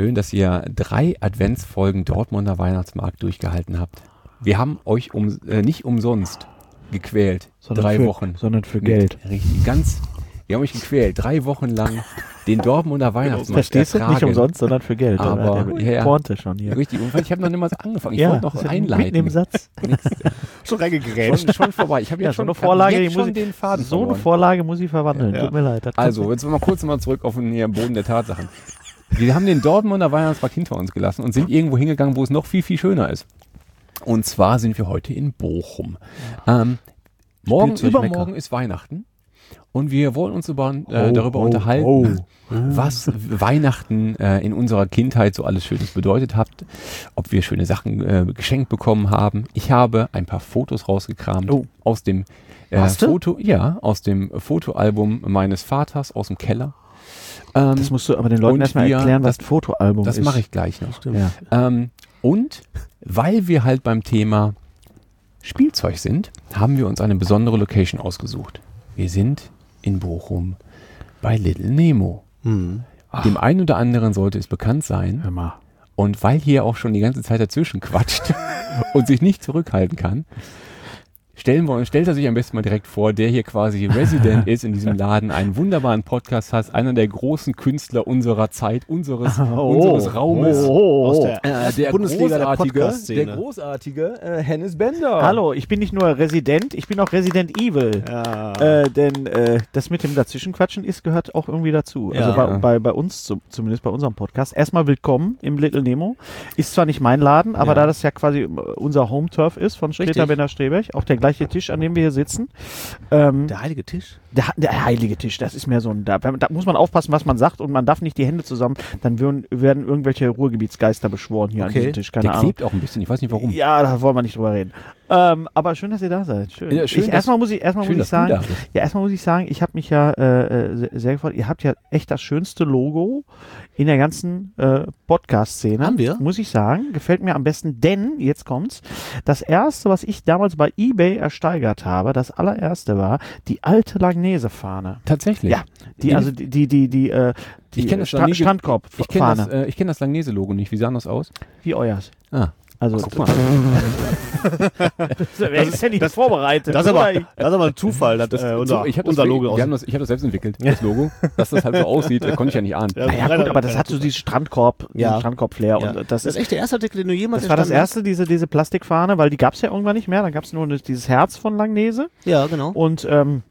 schön, dass ihr 3 Adventsfolgen Dortmunder Weihnachtsmarkt durchgehalten habt. Wir haben euch nicht umsonst gequält. Sondern 3 für, Wochen. Sondern für Geld. Richtig, wir haben euch gequält. 3 Wochen lang den Dortmunder Weihnachtsmarkt Verstehst du? Nicht umsonst, sondern für Geld. Aber, der Pointe schon hier. Richtig, und ich habe noch nicht mal angefangen. Ich wollte noch einleiten. Mit dem Satz. Schon reingegrätscht. Schon vorbei. Ich habe Ja, jetzt so schon eine Vorlage, jetzt schon den Faden so eine verloren. Vorlage muss ich verwandeln. Ja. Tut mir leid. das Also, jetzt mal kurz mal zurück auf den Boden der Tatsachen. Wir haben den Dortmunder Weihnachtsmarkt hinter uns gelassen und sind irgendwo hingegangen, wo es noch viel, viel schöner ist. Und zwar sind wir heute in Bochum. Übermorgen ist Weihnachten. Und wir wollen uns darüber unterhalten, was Weihnachten in unserer Kindheit so alles Schönes bedeutet hat, ob wir schöne Sachen geschenkt bekommen haben. Ich habe ein paar Fotos rausgekramt aus dem aus dem Fotoalbum meines Vaters aus dem Keller. Das musst du aber den Leuten erstmal erklären, was ein Fotoalbum ist. Das mache ich gleich noch. Ja. Und weil wir halt beim Thema Spielzeug sind, haben wir uns eine besondere Location ausgesucht. Wir sind in Bochum bei Little Nemo. Dem einen oder anderen sollte es bekannt sein. Hör mal. Und weil hier auch schon die ganze Zeit dazwischen quatscht und sich nicht zurückhalten kann, stellt er sich am besten mal direkt vor, der hier quasi Resident ist in diesem Laden, einen wunderbaren Podcast hat, einer der großen Künstler unserer Zeit, unseres Raumes. Aus der Bundesliga der Podcast-Szene. Der großartige Hennes Bender. Hallo, ich bin nicht nur Resident, ich bin auch Resident Evil. Ja. Denn das mit dem Dazwischenquatschen gehört auch irgendwie dazu. Ja. Also bei uns, zumindest bei unserem Podcast. Erstmal willkommen im Little Nemo. Ist zwar nicht mein Laden, aber da das ja quasi unser Home-Turf ist von Streter Bender-Streberg, auch der gleiche Tisch, an dem wir hier sitzen. Der heilige Tisch? Der heilige Tisch, das ist mehr so ein... Da muss man aufpassen, was man sagt und man darf nicht die Hände zusammen, dann werden irgendwelche Ruhrgebietsgeister beschworen hier an diesem Tisch. Keine Der Ahnung. klebt auch ein bisschen, ich weiß nicht warum. Ja, da wollen wir nicht drüber reden. Aber schön, dass ihr da seid. Schön. Ja, schön, Erstmal muss ich sagen, ich habe mich ja sehr gefreut. Ihr habt ja echt das schönste Logo in der ganzen Podcast-Szene. Haben wir? Muss ich sagen. Gefällt mir am besten, denn, jetzt kommt's, das erste, was ich damals bei eBay ersteigert habe, das allererste war die alte Langnese-Fahne. Tatsächlich? Ja, die Ich kenne das Strandkorb-Fahne. Ich kenn das Langnese-Logo nicht. Wie sah das aus? Wie euers. Also, Also, guck mal. wer ist ja nicht vorbereitet? Das ist aber ein Zufall, dass unser Logo Ich habe das selbst entwickelt, das Logo. Dass das halt so aussieht, konnte ich ja nicht ahnen. Ja, gut, aber das hat so dieses Strandkorb-Flair. Ja. Und Das ist echt der erste Artikel, den du jemals das war das erstanden erste, diese Plastikfahne, weil die gab es ja irgendwann nicht mehr. Dann gab es nur dieses Herz von Langnese. hast? Ja, genau. Und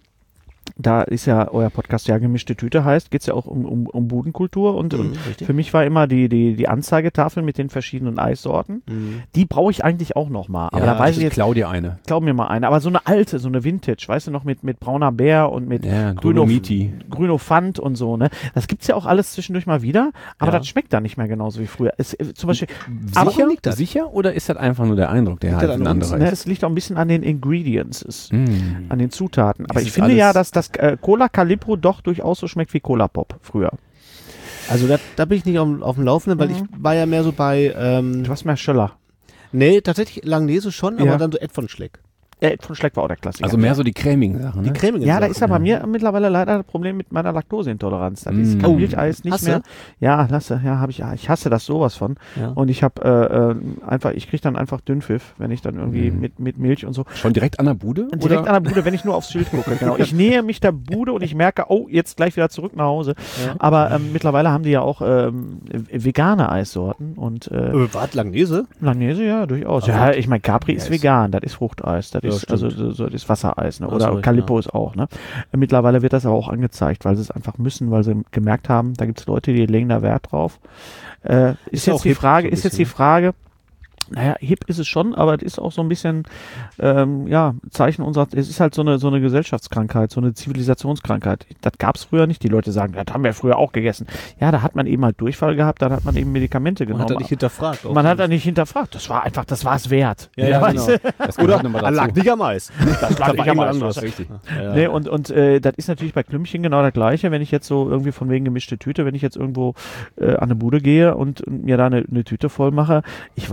da ist ja euer Podcast ja gemischte Tüte heißt, geht es ja auch um Budenkultur und richtig. für mich war immer die Anzeigetafel mit den verschiedenen Eissorten. Die brauche ich eigentlich auch noch mal. Aber da weiß ich jetzt, klau dir eine. glaub mir mal eine. Aber so eine alte, so eine Vintage, weißt du noch, mit brauner Bär und mit Grüno Pfand und so, ne? Das gibt's ja auch alles zwischendurch mal wieder, aber das schmeckt dann nicht mehr genauso wie früher. Zum Beispiel, Sicher oder ist das einfach nur der Eindruck, der halt ein anderer ne, ist? es liegt auch ein bisschen an den Ingredients, an den Zutaten. Aber Es ich ist finde ja, alles- dass das Cola Calippo doch durchaus so schmeckt wie Cola Pop früher. Also da bin ich nicht auf dem Laufenden, weil ich war ja mehr so bei... Du hast mehr Schöller. nee, tatsächlich Langnese schon, aber dann so Ed von Schleck. Von Schleck war auch der Klassiker. Also mehr so die cremigen Sachen, Die ne? cremigen Ja, da Sachen. ist ja bei mir mittlerweile leider das Problem mit meiner Laktoseintoleranz. Das ist Milcheis nicht Hast mehr. du? Ja, habe ich. Ich hasse das sowas von. Ja. Und ich habe ich kriege dann einfach Dünnpfiff, wenn ich dann irgendwie mit Milch und so. Schon direkt an der Bude? Direkt an der Bude, wenn ich nur aufs Schild gucke. Genau. Ich nähe mich der Bude und ich merke, oh, jetzt gleich wieder zurück nach Hause. Ja. Aber mittlerweile haben die ja auch vegane Eissorten und Was, Langnese? Langnese, ja, durchaus. Ja, ich meine, Capri ist vegan, das ist Fruchteis, das ist stimmt. also das ist Wassereis, ne? Hast Oder recht, Calippo ist auch, ne? Mittlerweile wird das aber auch angezeigt, weil sie es einfach müssen, weil sie gemerkt haben, da gibt es Leute, die legen da Wert drauf. Ist auch jetzt die hip, Frage, so ein ist jetzt die bisschen. Frage, naja, hip ist es schon, aber es ist auch so ein bisschen, Zeichen unserer, es ist halt so eine Gesellschaftskrankheit, so eine Zivilisationskrankheit. Das gab es früher nicht. Die Leute sagen, das haben wir früher auch gegessen. Ja, da hat man eben halt Durchfall gehabt, dann hat man eben Medikamente genommen. Man hat da nicht hinterfragt. Man hat da nicht hinterfragt. Das war es wert. Ja, weißt genau. du? Das gehört nochmal dazu. lag nicht am Eis. Das lag nicht am Eis, Das richtig. Ja. Nee, und das ist natürlich bei Klümpchen genau das Gleiche, wenn ich jetzt so irgendwie von wegen gemischte Tüte, wenn ich jetzt irgendwo an eine Bude gehe und mir da eine Tüte voll mache, ich weiß einfach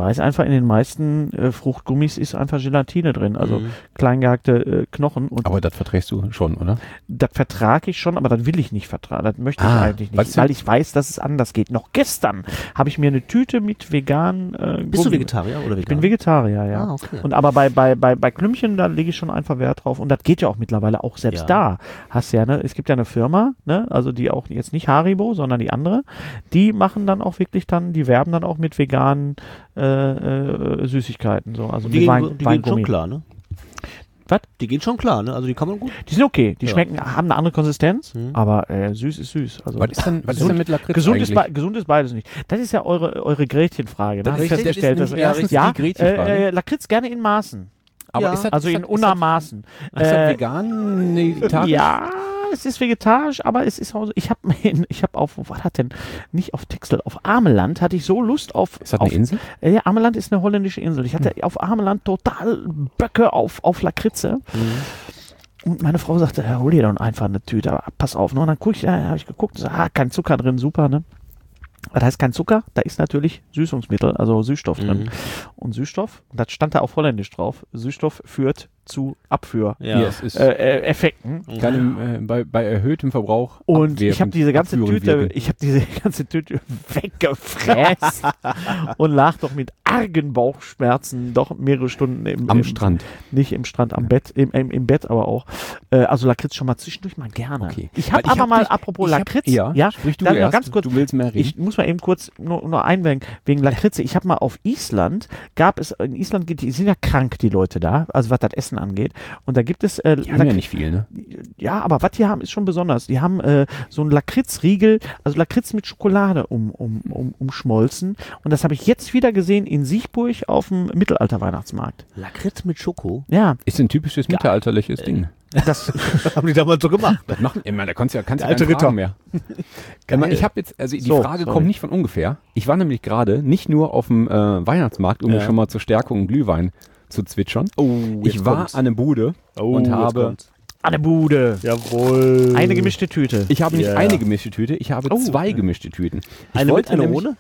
in den meisten Fruchtgummis ist einfach Gelatine drin, also klein gehackte Knochen. Und aber das verträgst du schon, oder? das vertrage ich schon, aber das will ich nicht vertragen. Das möchte ich eigentlich nicht, weil ich weiß, dass es anders geht. Noch gestern habe ich mir eine Tüte mit veganen Bist du Vegetarier oder Veganer? Ich bin Vegetarier, ja. Ah, okay. Und aber bei Klümpchen, da lege ich schon einfach Wert drauf. Und das geht ja auch mittlerweile auch selbst da. Hast ja, ne, es gibt ja eine Firma, ne, also die auch jetzt nicht Haribo, sondern die andere, die machen dann auch wirklich die werben dann auch mit veganen Süßigkeiten. So. Also die gehen schon klar, ne? Was? Die gehen schon klar, ne? Also die kann man gut. Die sind okay, die schmecken, haben eine andere Konsistenz, aber süß ist süß. Also was ist denn mit Lakritz gesund ist beides nicht. Das ist ja eure Gretchenfrage. Ne? Lakritz gerne in Maßen. Aber also in Unermaßen. Ist das vegan? Nee, ja, es ist vegetarisch, aber es ist auch so, ich habe auf, was hat denn, nicht auf Texel, auf Ameland hatte ich so Lust auf. Ist das eine Insel? Ja, Ameland ist eine holländische Insel. Ich hatte auf Ameland total Böcke auf Lakritze. Und meine Frau sagte, ja, hol dir doch einfach eine Tüte, aber pass auf. Ne? Und dann habe ich geguckt, so, kein Zucker drin, super, ne? Das heißt kein Zucker, da ist natürlich Süßungsmittel, also Süßstoff drin. Und Süßstoff, das stand da auf Holländisch drauf, Süßstoff führt zu Abführeffekten. Bei erhöhtem Verbrauch. Und ich habe diese ganze Tüte weggefräst und lag doch mit argen Bauchschmerzen doch mehrere Stunden am Strand. Nicht im Strand, am Bett, im Bett aber auch. Also Lakritz schon mal zwischendurch mal gerne. Okay. Ich habe aber mal, apropos Lakritz, sprich du erst, ganz kurz, du willst mehr reden. Ich muss mal eben kurz nur einwenden, wegen Lakritze. Ich habe mal auf Island, in Island, die sind ja krank, die Leute da, also was das Essen angeht. Und da gibt es die haben ja nicht viel, ne? Ja, aber was die haben, ist schon besonders. Die haben so einen Lakritzriegel, also Lakritz mit Schokolade umschmolzen. Und das habe ich jetzt wieder gesehen in Siechburg auf dem Mittelalter-Weihnachtsmarkt. Lakritz mit Schoko? Ja. Ist ein typisches mittelalterliches Ding. Das haben die damals so gemacht. Das machen immer, da kannst du ja alte Ritter mehr. Ich habe jetzt, also die Frage kommt nicht von ungefähr. Ich war nämlich gerade nicht nur auf dem Weihnachtsmarkt, um mir schon mal zur Stärkung Glühwein zu zwitschern. Ich war an der Bude und habe... An der Bude. Jawohl. Eine gemischte Tüte. Ich habe nicht eine gemischte Tüte, ich habe zwei gemischte Tüten. Eine mit, eine ohne?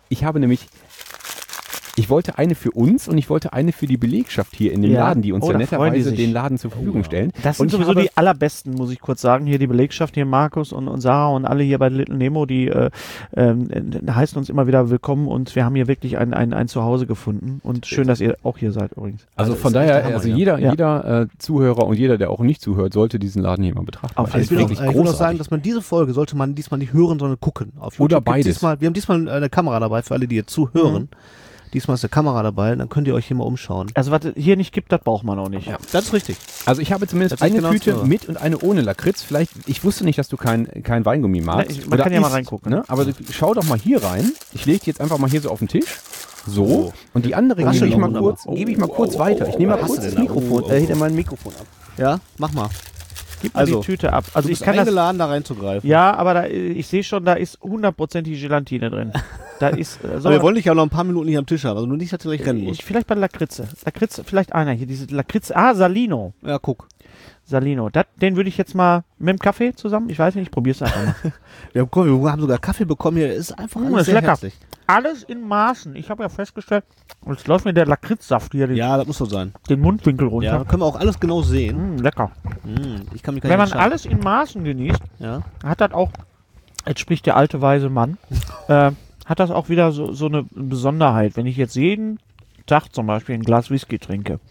Ich wollte eine für uns und ich wollte eine für die Belegschaft hier in dem Laden, die uns ja netterweise den Laden zur Verfügung stellen. Das sind sowieso die allerbesten, muss ich kurz sagen. Hier die Belegschaft, hier Markus und Sarah und alle hier bei Little Nemo, die heißen uns immer wieder willkommen und wir haben hier wirklich ein Zuhause gefunden und schön, dass ihr auch hier seid übrigens. Also von daher, jeder Zuhörer und jeder, der auch nicht zuhört, sollte diesen Laden hier mal betrachten. Ich will auch sagen, dass man diese Folge sollte man diesmal nicht hören, sondern gucken. Auf YouTube oder beides. Wir haben diesmal eine Kamera dabei für alle, die jetzt zuhören. Diesmal ist eine Kamera dabei, dann könnt ihr euch hier mal umschauen. Also was hier nicht gibt, das braucht man auch nicht. Ja, das ist richtig. Also ich habe zumindest eine Tüte mit und eine ohne Lakritz. Vielleicht, ich wusste nicht, dass du kein Weingummi magst. Man kann ja mal reingucken. Ne? Aber schau doch mal hier rein. Ich lege die jetzt einfach mal hier so auf den Tisch. So. Und die andere gebe ich mal kurz weiter. Ich nehme mal kurz das Mikrofon, mein Mikrofon ab. Ja, mach mal. Gib mal die Tüte ab. Also du bist eingeladen, da reinzugreifen. Ja, aber ich sehe schon, da ist 100%ige Gelatine drin. Da ist, aber wir wollen dich ja noch ein paar Minuten hier am Tisch haben, also nur nicht, dass du gleich rennen musst. Vielleicht bei Lakritze. Lakritze, vielleicht einer hier, diese Lakritze. Salino. Ja, guck. Salino. Den würde ich jetzt mal mit dem Kaffee zusammen, ich weiß nicht, ich probiere es einfach mal. Wir haben sogar Kaffee bekommen hier, ist einfach alles sehr lecker. herzlich. Alles in Maßen. Ich habe ja festgestellt, jetzt läuft mir der Lakritzsaft hier das muss so sein. Den Mundwinkel runter. Ja, können wir auch alles genau sehen. Lecker. Ich kann mich Wenn man alles in Maßen genießt, hat das auch, jetzt spricht der alte weise Mann, hat das auch wieder so eine Besonderheit. Wenn ich jetzt jeden Tag zum Beispiel ein Glas Whisky trinke,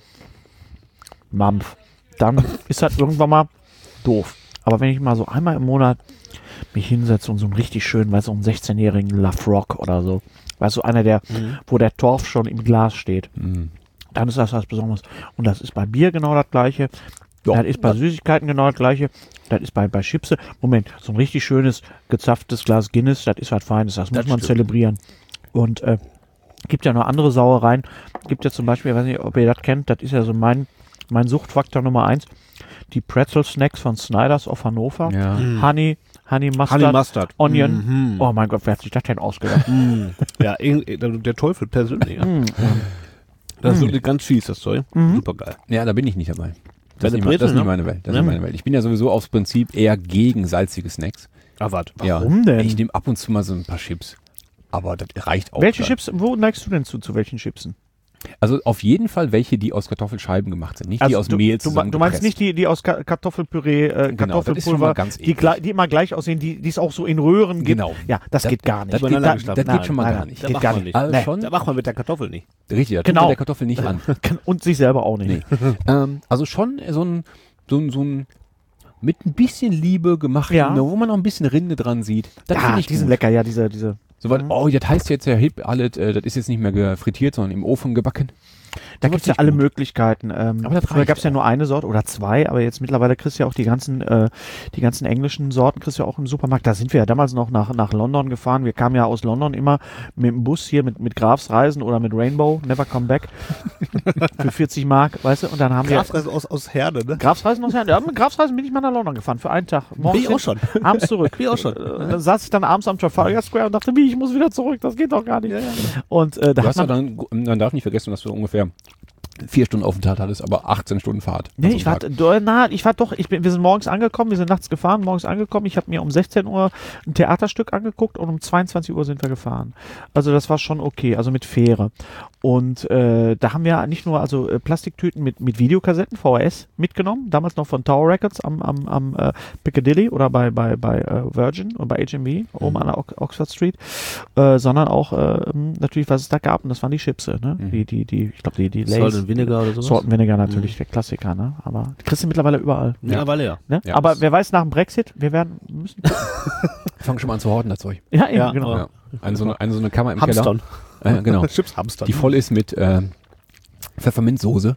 Mampf, dann ist das irgendwann mal doof. Aber wenn ich mal so einmal im Monat mich hinsetze und so einen richtig schönen, weißt du, einen 16-jährigen Love Rock oder so, weißt du, einer, wo der Torf schon im Glas steht, dann ist das was Besonderes. Und das ist bei Bier genau das Gleiche. Das ist bei Süßigkeiten genau das Gleiche. Das ist bei Chips. Moment, so ein richtig schönes, gezapftes Glas Guinness, das ist was Feines. Das muss man zelebrieren. Und gibt ja noch andere Sauereien. Gibt ja zum Beispiel, ich weiß nicht, ob ihr das kennt, das ist ja so mein Suchtfaktor Nummer 1. Die Pretzel Snacks von Snyder's of Hannover. Ja. Honey Mustard, Onion. Oh mein Gott, wer hat sich das denn ausgedacht? Ja, der Teufel persönlich. Das ist wirklich ganz fies, das Zeug. Super geil. Ja, da bin ich nicht dabei. Das ist nicht meine Welt. Das ist meine Welt. Ich bin ja sowieso aufs Prinzip eher gegen salzige Snacks. Warum denn? Ich nehme ab und zu mal so ein paar Chips. Aber das reicht auch. Welche Chips, wo neigst du denn zu welchen Chipsen? Also auf jeden Fall welche, die aus Kartoffelscheiben gemacht sind, nicht die aus Mehl zusammengepresst. Du meinst nicht die aus Kartoffelpüree, Genau, das ist schon Kartoffelpulver, mal ganz die immer gleich aussehen, die es auch so in Röhren gibt. Genau. Ja, das geht gar nicht. das geht schon mal gar nicht. Geht gar nicht. Also schon, Da macht man mit der Kartoffel nicht. richtig, da tut Genau. man der Kartoffel nicht an. Und sich selber auch nicht. Nee. Also schon so ein mit ein bisschen Liebe gemacht, Ja. wo man noch ein bisschen Rinde dran sieht. Das Ja, finde ich die sind gut. lecker, ja, diese. So, weil, das heißt jetzt ja hip, alles, das ist jetzt nicht mehr frittiert, sondern im Ofen gebacken. Da Sowas gibt es ja finde alle ich gut. Möglichkeiten. Aber das Früher reicht gab es ja auch. nur eine Sorte oder zwei, aber jetzt mittlerweile kriegst du ja auch die ganzen englischen Sorten kriegst du ja auch im Supermarkt. Da sind wir ja damals noch nach London gefahren. Wir kamen ja aus London immer mit dem Bus hier mit Grafs Reisen oder mit Rainbow, Never Come Back für 40 Mark, weißt du? Und dann haben wir Grafreisen aus Herde, ne? Grafs Reisen aus Herne. Ja, mit Grafs Reisen bin ich mal nach London gefahren für einen Tag. Morgens Bin ich auch hin, schon. abends zurück. Bin ich auch schon. Dann saß ich dann abends am Trafalgar Square und dachte, wie, ich muss wieder zurück, das geht doch gar nicht. Und da Du hat hast ja man, dann darf nicht vergessen, dass du ungefähr 4 Stunden Aufenthalt hattest, aber 18 Stunden Fahrt. Nee, Also ich war, wir sind morgens angekommen, wir sind nachts gefahren, morgens angekommen. Ich habe mir um 16 Uhr ein Theaterstück angeguckt und um 22 Uhr sind wir gefahren. Also das war schon okay, also mit Fähre. Und da haben wir nicht nur Plastiktüten mit Videokassetten, VHS mitgenommen, damals noch von Tower Records am Piccadilly oder bei Virgin oder bei HMV, oben an der Oxford Street, sondern auch natürlich, was es da gab, und das waren die Chipse, ne? Ich glaube, die Salt Lays. and Vinegar oder sowas? Salt and Vinegar natürlich, der Klassiker, ne? Aber die kriegst du mittlerweile überall. Mittlerweile ja. Ne? Ja, Aber das- wer weiß, nach dem Brexit, wir müssen. Fang schon mal an zu horten, das Zeug. Ja, eben, Ja, genau. ja. Eine so eine Kammer im Hamstern. Keller. Genau. Chips Hamstern. Die voll ist mit Pfefferminzsoße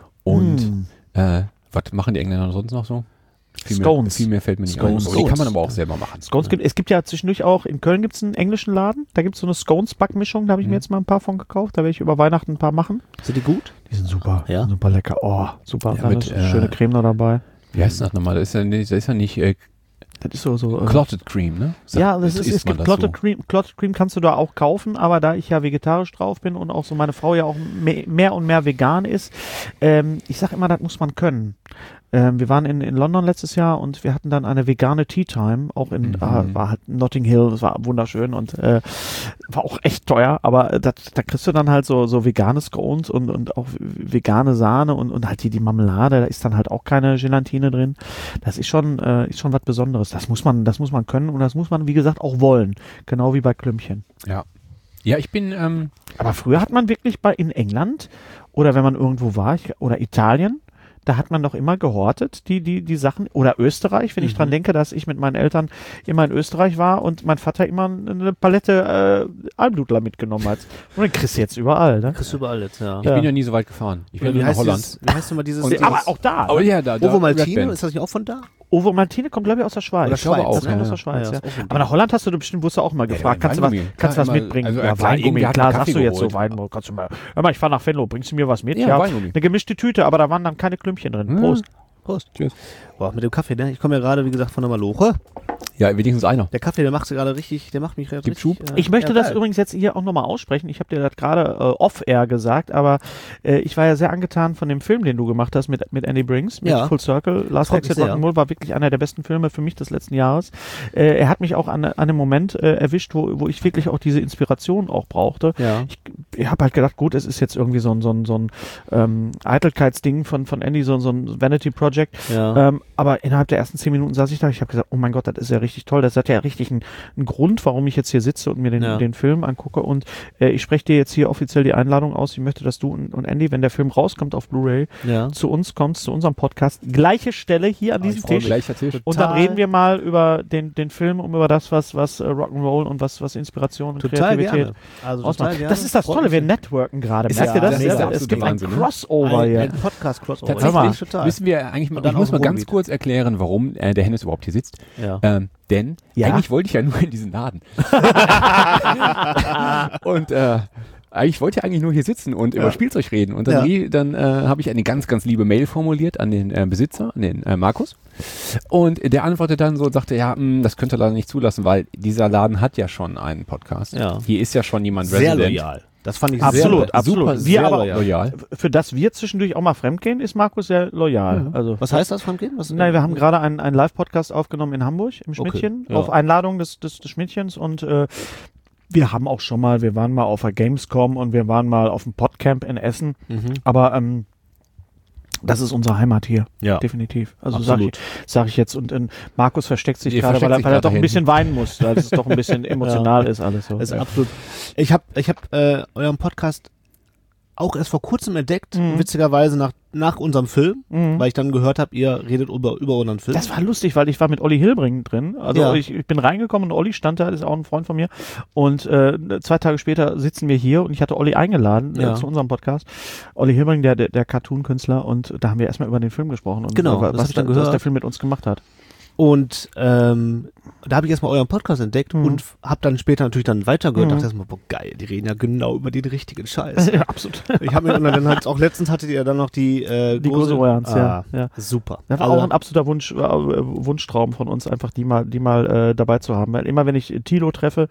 und was machen die Engländer sonst noch so? Scones. Viel mehr fällt mir nicht Scones. ein. Aber die kann man aber auch selber machen. Scones es gibt ja zwischendurch auch, in Köln gibt es einen englischen Laden, da gibt es so eine Scones-Backmischung, da habe ich mir jetzt mal ein paar von gekauft, da werde ich über Weihnachten ein paar machen. Sind die gut? Die sind super, Ja? super lecker. Oh, super. Ja, Da mit, ist schöne Creme noch dabei. Wie heißt das nochmal? Das ist ja nicht Das ist so. Clotted Cream, ne? Ja, es isst man gibt das Clotted Cream. Clotted Cream kannst du da auch kaufen, aber da ich ja vegetarisch drauf bin und auch so meine Frau ja auch mehr und mehr vegan ist, ich sag immer, das muss man können. Wir waren in London letztes Jahr und wir hatten dann eine vegane Tea Time, auch war halt Notting Hill, das war wunderschön und war auch echt teuer, aber da kriegst du dann halt so vegane Scones und auch vegane Sahne und halt die Marmelade, da ist dann halt auch keine Gelatine drin. Das ist schon was Besonderes. Das muss man können und das muss man, wie gesagt, auch wollen. Genau wie bei Klümpchen. Ja. Ja, ich bin, Aber früher hat man wirklich in England oder wenn man irgendwo war, oder Italien, da hat man doch immer gehortet, die Sachen. Oder Österreich, wenn ich dran denke, dass ich mit meinen Eltern immer in Österreich war und mein Vater immer eine Palette Almdudler mitgenommen hat. Und dann kriegst du jetzt überall, ne? Kriegst du überall jetzt, ja. ich bin ja nie so weit gefahren. Ich bin nur nach Holland. Wie heißt denn mal dieses... Und- Aber auch da. Aber ja, da Ovo Red Maltine, Band. ist das nicht auch von da? Ovo Maltine kommt, glaube ich, aus der Schweiz. Oder Ich glaube auch, Das kommt ja, aus der ja. Schweiz, Ja, ja. ist auch so ein Aber nach Holland wurdest du auch mal gefragt, kannst du was Weingummi. was Klar, mitbringen? also, Ja, klar, Weingummi, irgendwie hat klar, man sagst Kaffee du jetzt so geholt. Wein. Kannst du mal, hör mal, ich fahre nach Venlo, bringst du mir was mit? Ja, Weingummi. Eine gemischte Tüte, aber da waren dann keine Klümpchen drin. Prost. Prost. Tschüss. Boah, mit dem Kaffee, ne? Ich komme ja gerade, wie gesagt, von der Maloche. Ja, wenigstens einer. Der Kaffee, der macht sie gerade richtig, der macht mich Gibt richtig... Schub? Ich möchte das geil. übrigens jetzt hier auch nochmal aussprechen. Ich habe dir das gerade off-air gesagt, aber ich war ja sehr angetan von dem Film, den du gemacht hast mit Andy Brinks, mit Ja. Full Circle. Last Freut mich Exit sehr. Rock'n'Roll war wirklich einer der besten Filme für mich des letzten Jahres. Er hat mich auch an einem Moment erwischt, wo ich wirklich auch diese Inspiration auch brauchte. Ja. Ich habe halt gedacht, gut, es ist jetzt irgendwie so ein Eitelkeitsding von Andy, so ein Vanity Project. Ja. Aber innerhalb der ersten 10 Minuten saß ich da, ich habe gesagt, oh mein Gott, das ist ja richtig toll. Das hat ja richtig einen Grund, warum ich jetzt hier sitze und mir den Film angucke. Und ich spreche dir jetzt hier offiziell die Einladung aus. Ich möchte, dass du und Andy, wenn der Film rauskommt auf Blu-ray, Ja. zu uns kommst, zu unserem Podcast. Gleiche Stelle hier an diesem ich freu Tisch. mich. Gleicher Tisch. Und dann Total. reden wir mal über den Film, über das, was Rock'n'Roll und was Inspiration und Total Kreativität gerne. Also ausmacht. total gerne. Das ist das Freut Tolle, mich wir sehr. networken gerade. Ist Merkt ja- ihr das? das ist der Es absolute gibt ein Wahnsinn, ne? Crossover hier. Ein Podcast-Crossover. Tatsächlich Total. müssen wir eigentlich mal, Und dann ich muss aus mal dem ganz Ruhrgebiet. kurz erklären, warum der Hennes überhaupt hier sitzt. Ja. Denn Ja? eigentlich wollte ich ja nur in diesen Laden. Und ich wollte ja eigentlich nur hier sitzen und über Spielzeug reden. Und dann habe ich eine ganz, ganz liebe Mail formuliert an den Besitzer, an den Markus. Und der antwortete dann so und sagte, ja, das könnte er leider nicht zulassen, weil dieser Laden hat ja schon einen Podcast. Ja. Hier ist ja schon jemand Sehr resident. loyal. Das fand ich Absolut, sehr absolut. super, Wir sehr aber- Loyal. Für das wir zwischendurch auch mal fremdgehen, ist Markus sehr loyal. Also, Was heißt das, Fremdgehen? Was- Nein, wir haben gerade einen Live-Podcast aufgenommen in Hamburg, im Schmidtchen, ja. auf Einladung des Schmidtchens und Wir haben auch schon mal, wir waren mal auf der Gamescom und wir waren mal auf dem Podcamp in Essen, aber das ist unsere Heimat hier, definitiv. Also sag ich jetzt. Und Markus versteckt sich gerade, weil er doch ein bisschen weinen muss, weil es doch ein bisschen emotional ist alles so. Das ist absolut. Ich hab euren Podcast auch erst vor kurzem entdeckt, witzigerweise nach unserem Film, weil ich dann gehört habe, ihr redet über unseren Film. Das war lustig, weil ich war mit Olli Hilbring drin. Also ich bin reingekommen und Olli stand da, ist auch ein Freund von mir. Und 2 Tage später sitzen wir hier und ich hatte Olli eingeladen zu unserem Podcast. Olli Hilbring, der Cartoon-Künstler, und da haben wir erstmal über den Film gesprochen und was der Film mit uns gemacht hat. Und da habe ich erstmal euren Podcast entdeckt und habe dann später natürlich dann weitergehört. Dachte erstmal, boah, geil, die reden ja genau über den richtigen Scheiß. Ja, absolut. Ich habe mir dann halt auch letztens hattet ihr dann noch die Goseroyans, ja. Super. Das war auch ein absoluter Wunschtraum von uns, einfach die mal dabei zu haben. Weil immer wenn ich Thilo treffe,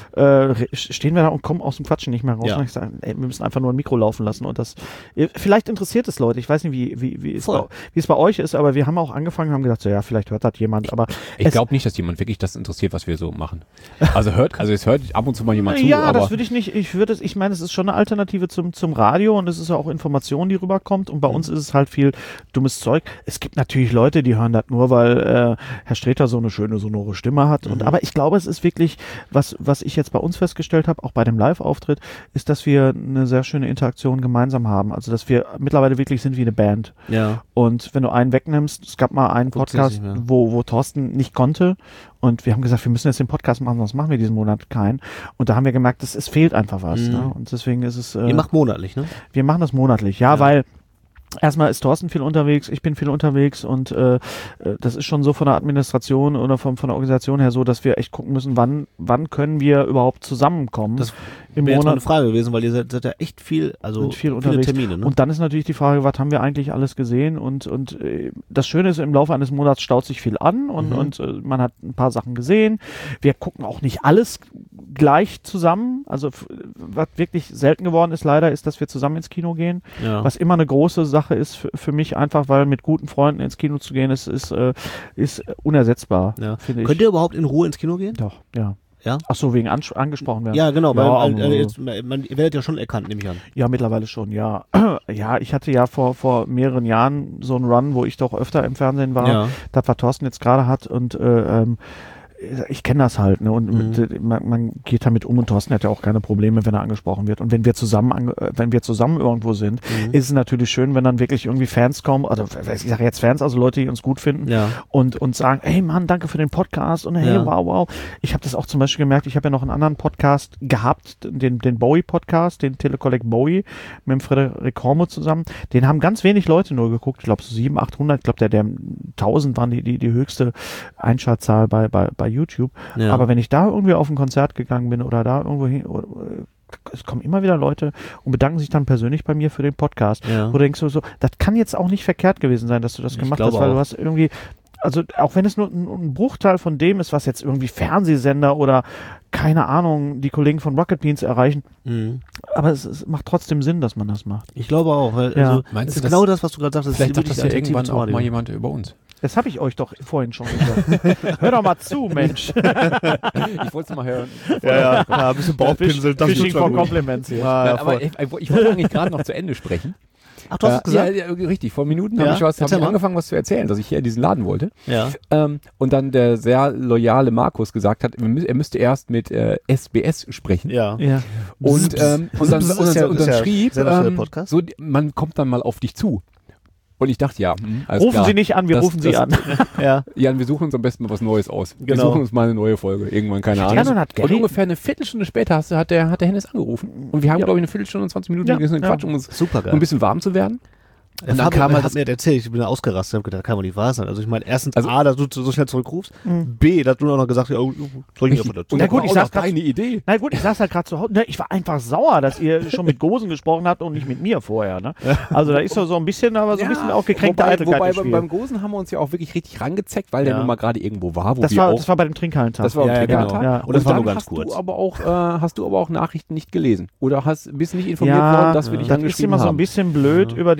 stehen wir da und kommen aus dem Quatschen nicht mehr raus. Und ich sage, wir müssen einfach nur ein Mikro laufen lassen. Und das vielleicht interessiert es Leute. Ich weiß nicht, wie es bei euch ist, aber wir haben auch angefangen und haben gedacht, so, ja, vielleicht hört das jemand. Aber ich glaube nicht, dass jemand wirklich das interessiert, was wir so machen. Also es hört ab und zu mal jemand zu. Ja, aber das würde ich nicht. Ich meine, es ist schon eine Alternative zum Radio und es ist ja auch Information, die rüberkommt. Und bei uns ist es halt viel dummes Zeug. Es gibt natürlich Leute, die hören das nur, weil Herr Streter so eine schöne sonore Stimme hat. Aber ich glaube, es ist wirklich, was ich jetzt bei uns festgestellt habe, auch bei dem Live-Auftritt, ist, dass wir eine sehr schöne Interaktion gemeinsam haben. Also, dass wir mittlerweile wirklich sind wie eine Band. Ja. Und wenn du einen wegnimmst, es gab mal einen Podcast, wo Thorsten nicht konnte und wir haben gesagt, wir müssen jetzt den Podcast machen, sonst machen wir diesen Monat keinen. Und da haben wir gemerkt, es fehlt einfach was. Ne? Und deswegen ist es... Ihr macht monatlich, ne? Wir machen das monatlich, weil erstmal ist Thorsten viel unterwegs, ich bin viel unterwegs und das ist schon so von der Administration oder von der Organisation her so, dass wir echt gucken müssen, wann können wir überhaupt zusammenkommen. Das wäre jetzt mal eine Frage gewesen, weil ihr seid ja echt viel, also viele Termine. Ne? Und dann ist natürlich die Frage, was haben wir eigentlich alles gesehen und das Schöne ist, im Laufe eines Monats staut sich viel an und man hat ein paar Sachen gesehen. Wir gucken auch nicht alles gleich zusammen, also was wirklich selten geworden ist leider, ist, dass wir zusammen ins Kino gehen, was immer eine große Sache ist für mich, einfach weil mit guten Freunden ins Kino zu gehen, ist unersetzbar, finde ich. Könnt ihr überhaupt in Ruhe ins Kino gehen? Doch, ja. Ja? Ach so, wegen angesprochen werden. Ja, genau, weil ihr werdet ja schon erkannt, nehme ich an. Ja, mittlerweile schon, ja. Ja, ich hatte ja vor mehreren Jahren so einen Run, wo ich doch öfter im Fernsehen war. Ja. Das, was Thorsten jetzt gerade hat und ich kenne das halt, ne? Und man geht damit um und Thorsten hat ja auch keine Probleme, wenn er angesprochen wird. Und wenn wir zusammen irgendwo sind, ist es natürlich schön, wenn dann wirklich irgendwie Fans kommen, oder ich sage jetzt Fans, also Leute, die uns gut finden und sagen, hey Mann, danke für den Podcast und hey, wow. Ich habe das auch zum Beispiel gemerkt, ich habe ja noch einen anderen Podcast gehabt, den Bowie-Podcast, den Telecollect Bowie mit dem Frederik Hormuth zusammen. Den haben ganz wenig Leute nur geguckt, ich glaube so 700, 800, ich glaube der 1000 waren die höchste Einschaltzahl bei YouTube. Ja. Aber wenn ich da irgendwie auf ein Konzert gegangen bin oder da irgendwo hin, es kommen immer wieder Leute und bedanken sich dann persönlich bei mir für den Podcast. Ja. Wo du denkst so, das kann jetzt auch nicht verkehrt gewesen sein, dass du das gemacht hast, weil du hast irgendwie, also auch wenn es nur ein Bruchteil von dem ist, was jetzt irgendwie Fernsehsender oder keine Ahnung, die Kollegen von Rocket Beans erreichen. Aber es macht trotzdem Sinn, dass man das macht. Ich glaube auch, weil also, meinst du das, genau das, was du gerade sagst, vielleicht sagt das ja irgendwann auch mal jemand über uns. Das habe ich euch doch vorhin schon gesagt. Hör doch mal zu, Mensch. Ich wollte es mal hören. Ein bisschen Bauchpinsel. Fishing for Compliments hier. Nein, aber ich wollte eigentlich gerade noch zu Ende sprechen. Ach, du hast es gesagt? Ja, richtig. Vor Minuten habe ich angefangen, was zu erzählen, dass ich hier in diesen Laden wollte. Ja. Und dann der sehr loyale Markus gesagt hat, er müsste erst mit SBS sprechen. Ja. Und dann schrieb, Podcast. so, man kommt dann mal auf dich zu. Und ich dachte, rufen klar. Sie nicht an, wir rufen Sie an. Ja, wir suchen uns am besten mal was Neues aus. Genau. Wir suchen uns mal eine neue Folge. Irgendwann, keine Ahnung. Und ungefähr eine Viertelstunde später hat der Hennes angerufen. Und wir haben, glaube ich, eine Viertelstunde und 20 Minuten gegessen Quatsch, um uns ein bisschen warm zu werden. Und dann kam er, hat mir erzählt, ich bin da ausgerastet, hab gedacht, das kann wohl nicht wahr sein. Also ich meine, erstens A, dass du so schnell zurückrufst, B, dass du auch noch gesagt hast, soll ich einfach dazu. Na gut, ich saß keine Idee. Na gut, ich saß halt gerade zu Hause. Ne, ich war einfach sauer, dass ihr schon mit Gosen gesprochen habt und nicht mit mir vorher. Ne? Also da ist so ein bisschen, aber so ein bisschen auch gekränkte Eitelkeit. Wobei beim Gosen haben wir uns ja auch wirklich richtig rangezeckt, weil der nun mal gerade irgendwo war, das war bei dem Trinkhallentag. Das war beim Trinkhallentag. Genau. Und das war nur ganz kurz. Hast du aber auch Nachrichten nicht gelesen? Oder bist nicht informiert worden, dass wir dich angeschrieben haben? Das ist immer so ein bisschen blöd über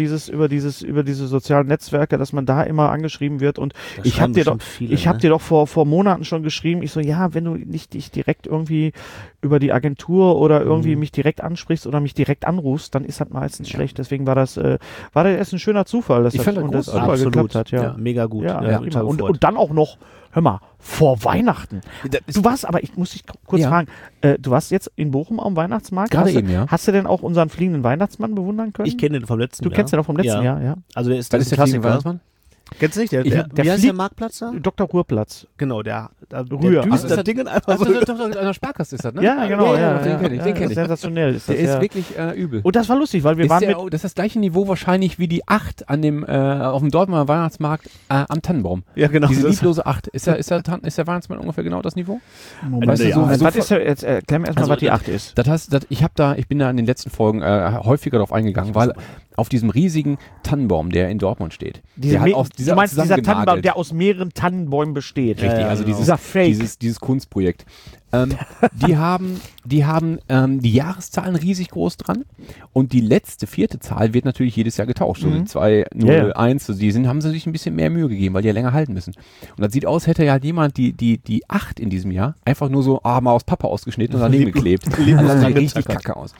über diese sozialen Netzwerke, dass man da immer angeschrieben wird und ich habe dir doch vor Monaten schon geschrieben, ich so, ja, wenn du nicht dich direkt irgendwie über die Agentur oder irgendwie mich direkt ansprichst oder mich direkt anrufst, dann ist das meistens schlecht. Deswegen war das erst ein schöner Zufall, dass das super geklappt hat. Ja, mega gut. Ja, und dann auch noch, hör mal, vor Weihnachten. Du warst, aber ich muss dich kurz fragen, du warst jetzt in Bochum am Weihnachtsmarkt? Gerade eben, ja. Hast du denn auch unseren fliegenden Weihnachtsmann bewundern können? Ich kenne den vom letzten Jahr. Du kennst den auch vom letzten Jahr, ja. Also der ist der fliegende Weihnachtsmann? Kennst du nicht? Der wie heißt der Marktplatz da? Dr. Ruhrplatz. Genau, der düst das Ding einfach so. Das ist doch an der Sparkasse ist das, ne? Ja, genau. Den kenn ich. Sensationell ist das. Der ist wirklich übel. Und das war lustig, weil wir waren das ist das gleiche Niveau wahrscheinlich wie die 8 auf dem Dortmunder Weihnachtsmarkt am Tannenbaum. Ja, genau. Diese lieblose 8. Ist der Weihnachtsmann ungefähr genau das Niveau? Moment, weißt du, was ist jetzt erklär mir erstmal, was die 8 ist. Das heißt, ich bin da in den letzten Folgen häufiger drauf eingegangen, weil auf diesem riesigen Tannenbaum, der in Dortmund steht. Du meinst dieser Tannenbaum, der aus mehreren Tannenbäumen besteht. Richtig, also dieses Kunstprojekt. Die haben die Jahreszahlen riesig groß dran und die letzte 4. Zahl wird natürlich jedes Jahr getauscht. So 2, 0, 1, so haben sie sich ein bisschen mehr Mühe gegeben, weil die ja länger halten müssen. Und das sieht aus, hätte ja jemand die 8 in diesem Jahr einfach nur so mal aus Pappe ausgeschnitten und daneben geklebt. Das sieht richtig kacke aus.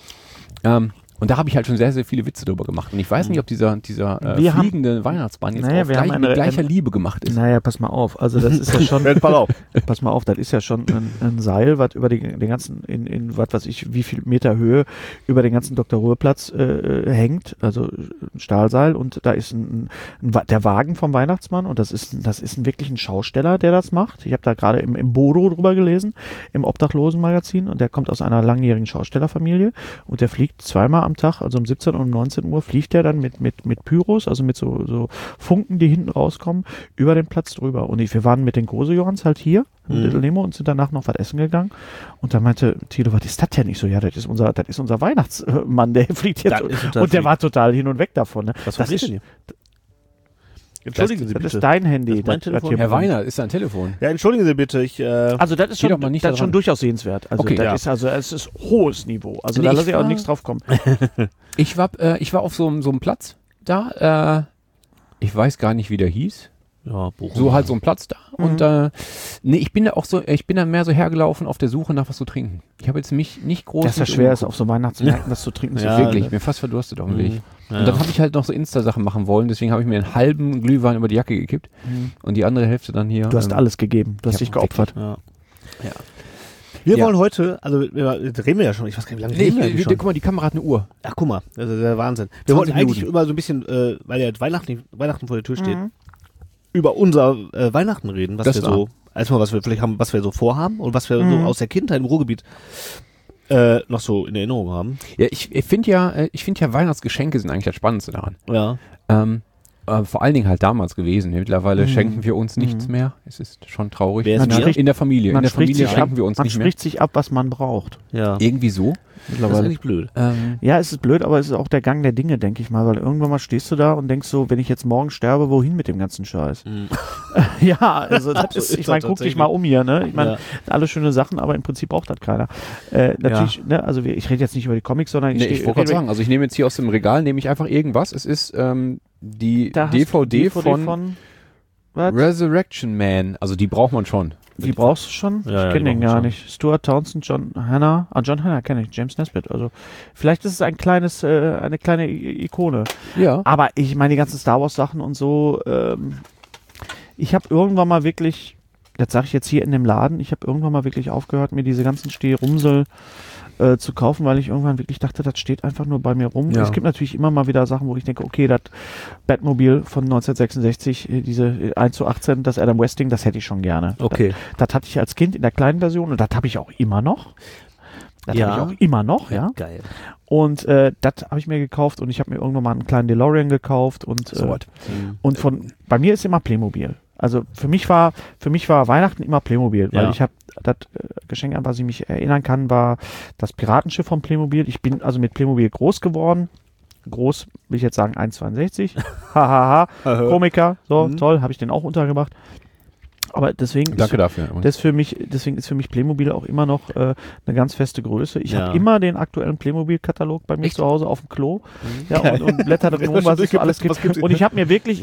Und da habe ich halt schon sehr, sehr viele Witze drüber gemacht. Und ich weiß nicht, ob dieser fliegende Weihnachtsmann jetzt mit gleicher Liebe gemacht ist. Naja, pass mal auf. Also das ist ja schon... Pass mal auf, das ist ja schon ein Seil, was über den ganzen, in was weiß ich, wie viel Meter Höhe über den ganzen Dr. Ruhrplatz hängt. Also ein Stahlseil. Und da ist der Wagen vom Weihnachtsmann. Und das ist wirklich ein Schausteller, der das macht. Ich habe da gerade im Bodo drüber gelesen, im Obdachlosenmagazin. Und der kommt aus einer langjährigen Schaustellerfamilie. Und der fliegt zweimal am Tag, also um 17 und um 19 Uhr, fliegt er dann mit Pyros, also mit so Funken, die hinten rauskommen, über den Platz drüber. Und wir waren mit den Gose-Johans halt hier in Little Nemo und sind danach noch was essen gegangen. Und da meinte Tilo, was ist das denn? Ich so, ja, das ist unser Weihnachtsmann, der fliegt jetzt. Und der war total hin und weg davon. Ne? Was ist denn hier? Entschuldigen Sie bitte. Das ist dein Handy. Das Herr Weiner, ist ein Telefon. Ja, entschuldigen Sie bitte. Also das ist schon durchaus sehenswert. Also okay, es ist hohes Niveau. Also da lasse ich auch nichts drauf kommen. Ich war auf so einem Platz da. Ich weiß gar nicht, wie der hieß. Ja, Bochum. So halt so ein Platz da. Und ich bin da mehr so hergelaufen auf der Suche nach was zu trinken. Ich habe jetzt mich nicht groß... Das ist ja schwer, ist auf so Weihnachtsmärkten was zu trinken. Ja, wirklich, mir fast verdurstet auf dem Weg. Ja. Und dann habe ich halt noch so Insta-Sachen machen wollen, deswegen habe ich mir einen halben Glühwein über die Jacke gekippt und die andere Hälfte dann hier... Du hast alles gegeben, du hast dich geopfert. Ja. Wir wollen heute, also drehen wir ja schon, ich weiß gar nicht, wie lange drehen wir schon. Guck mal, die Kamera hat eine Uhr. Ach, guck mal, das ist der Wahnsinn. Wir wollten eigentlich immer so ein bisschen, weil ja Weihnachten vor der Tür steht, über unser Weihnachten reden, was wir so vorhaben und was wir so aus der Kindheit im Ruhrgebiet noch so in Erinnerung haben. Ja, ich finde ja Weihnachtsgeschenke sind eigentlich das Spannendste daran. Ja. Vor allen Dingen halt damals gewesen. Mittlerweile schenken wir uns nichts mehr. Es ist schon traurig. In der Familie. Man schenken wir uns nicht mehr. Man spricht sich ab, was man braucht. Ja. Irgendwie so. Das ist eigentlich blöd. Ja, es ist blöd, aber es ist auch der Gang der Dinge, denke ich mal, weil irgendwann mal stehst du da und denkst so, wenn ich jetzt morgen sterbe, wohin mit dem ganzen Scheiß? Ja, also das ist, ich meine, guck dich mal um hier, ne? Ich meine, alle schöne Sachen, aber im Prinzip braucht das keiner. Natürlich, ne, also ich rede jetzt nicht über die Comics, sondern ich wollte gerade sagen, also ich nehme jetzt hier aus dem Regal, nehme ich einfach irgendwas. Es ist die DVD von Resurrection Man. Also die braucht man schon. Die brauchst du schon? Ja, ich kenne den gar nicht. Stuart Townsend, John Hannah. John Hannah kenne ich. James Nesbitt. Also vielleicht ist es eine kleine Ikone. Ja. Aber ich meine, die ganzen Star Wars Sachen und so, ich habe irgendwann mal wirklich, das sage ich jetzt hier in dem Laden, ich habe irgendwann mal wirklich aufgehört, mir diese ganzen Stehrumsel zu kaufen, weil ich irgendwann wirklich dachte, das steht einfach nur bei mir rum. Ja. Es gibt natürlich immer mal wieder Sachen, wo ich denke, okay, das Batmobil von 1966, diese 1:18, das Adam West Ding, das hätte ich schon gerne. Okay. Das hatte ich als Kind in der kleinen Version und das habe ich auch immer noch. Ja. Geil. Und das habe ich mir gekauft und ich habe mir irgendwann mal einen kleinen DeLorean gekauft und bei mir ist immer Playmobil. Also für mich war Weihnachten immer Playmobil, weil ich habe das Geschenk, an was ich mich erinnern kann, war das Piratenschiff von Playmobil. Ich bin also mit Playmobil groß geworden. Groß, will ich jetzt sagen, 1,62. Hahaha, Komiker, so, toll, habe ich den auch untergebracht. Aber deswegen Danke dafür. Deswegen ist für mich Playmobil auch immer noch eine ganz feste Größe. Ich habe immer den aktuellen Playmobil-Katalog bei mir zu Hause auf dem Klo und blätter drin rum, was es so alles gibt. Und ich habe mir wirklich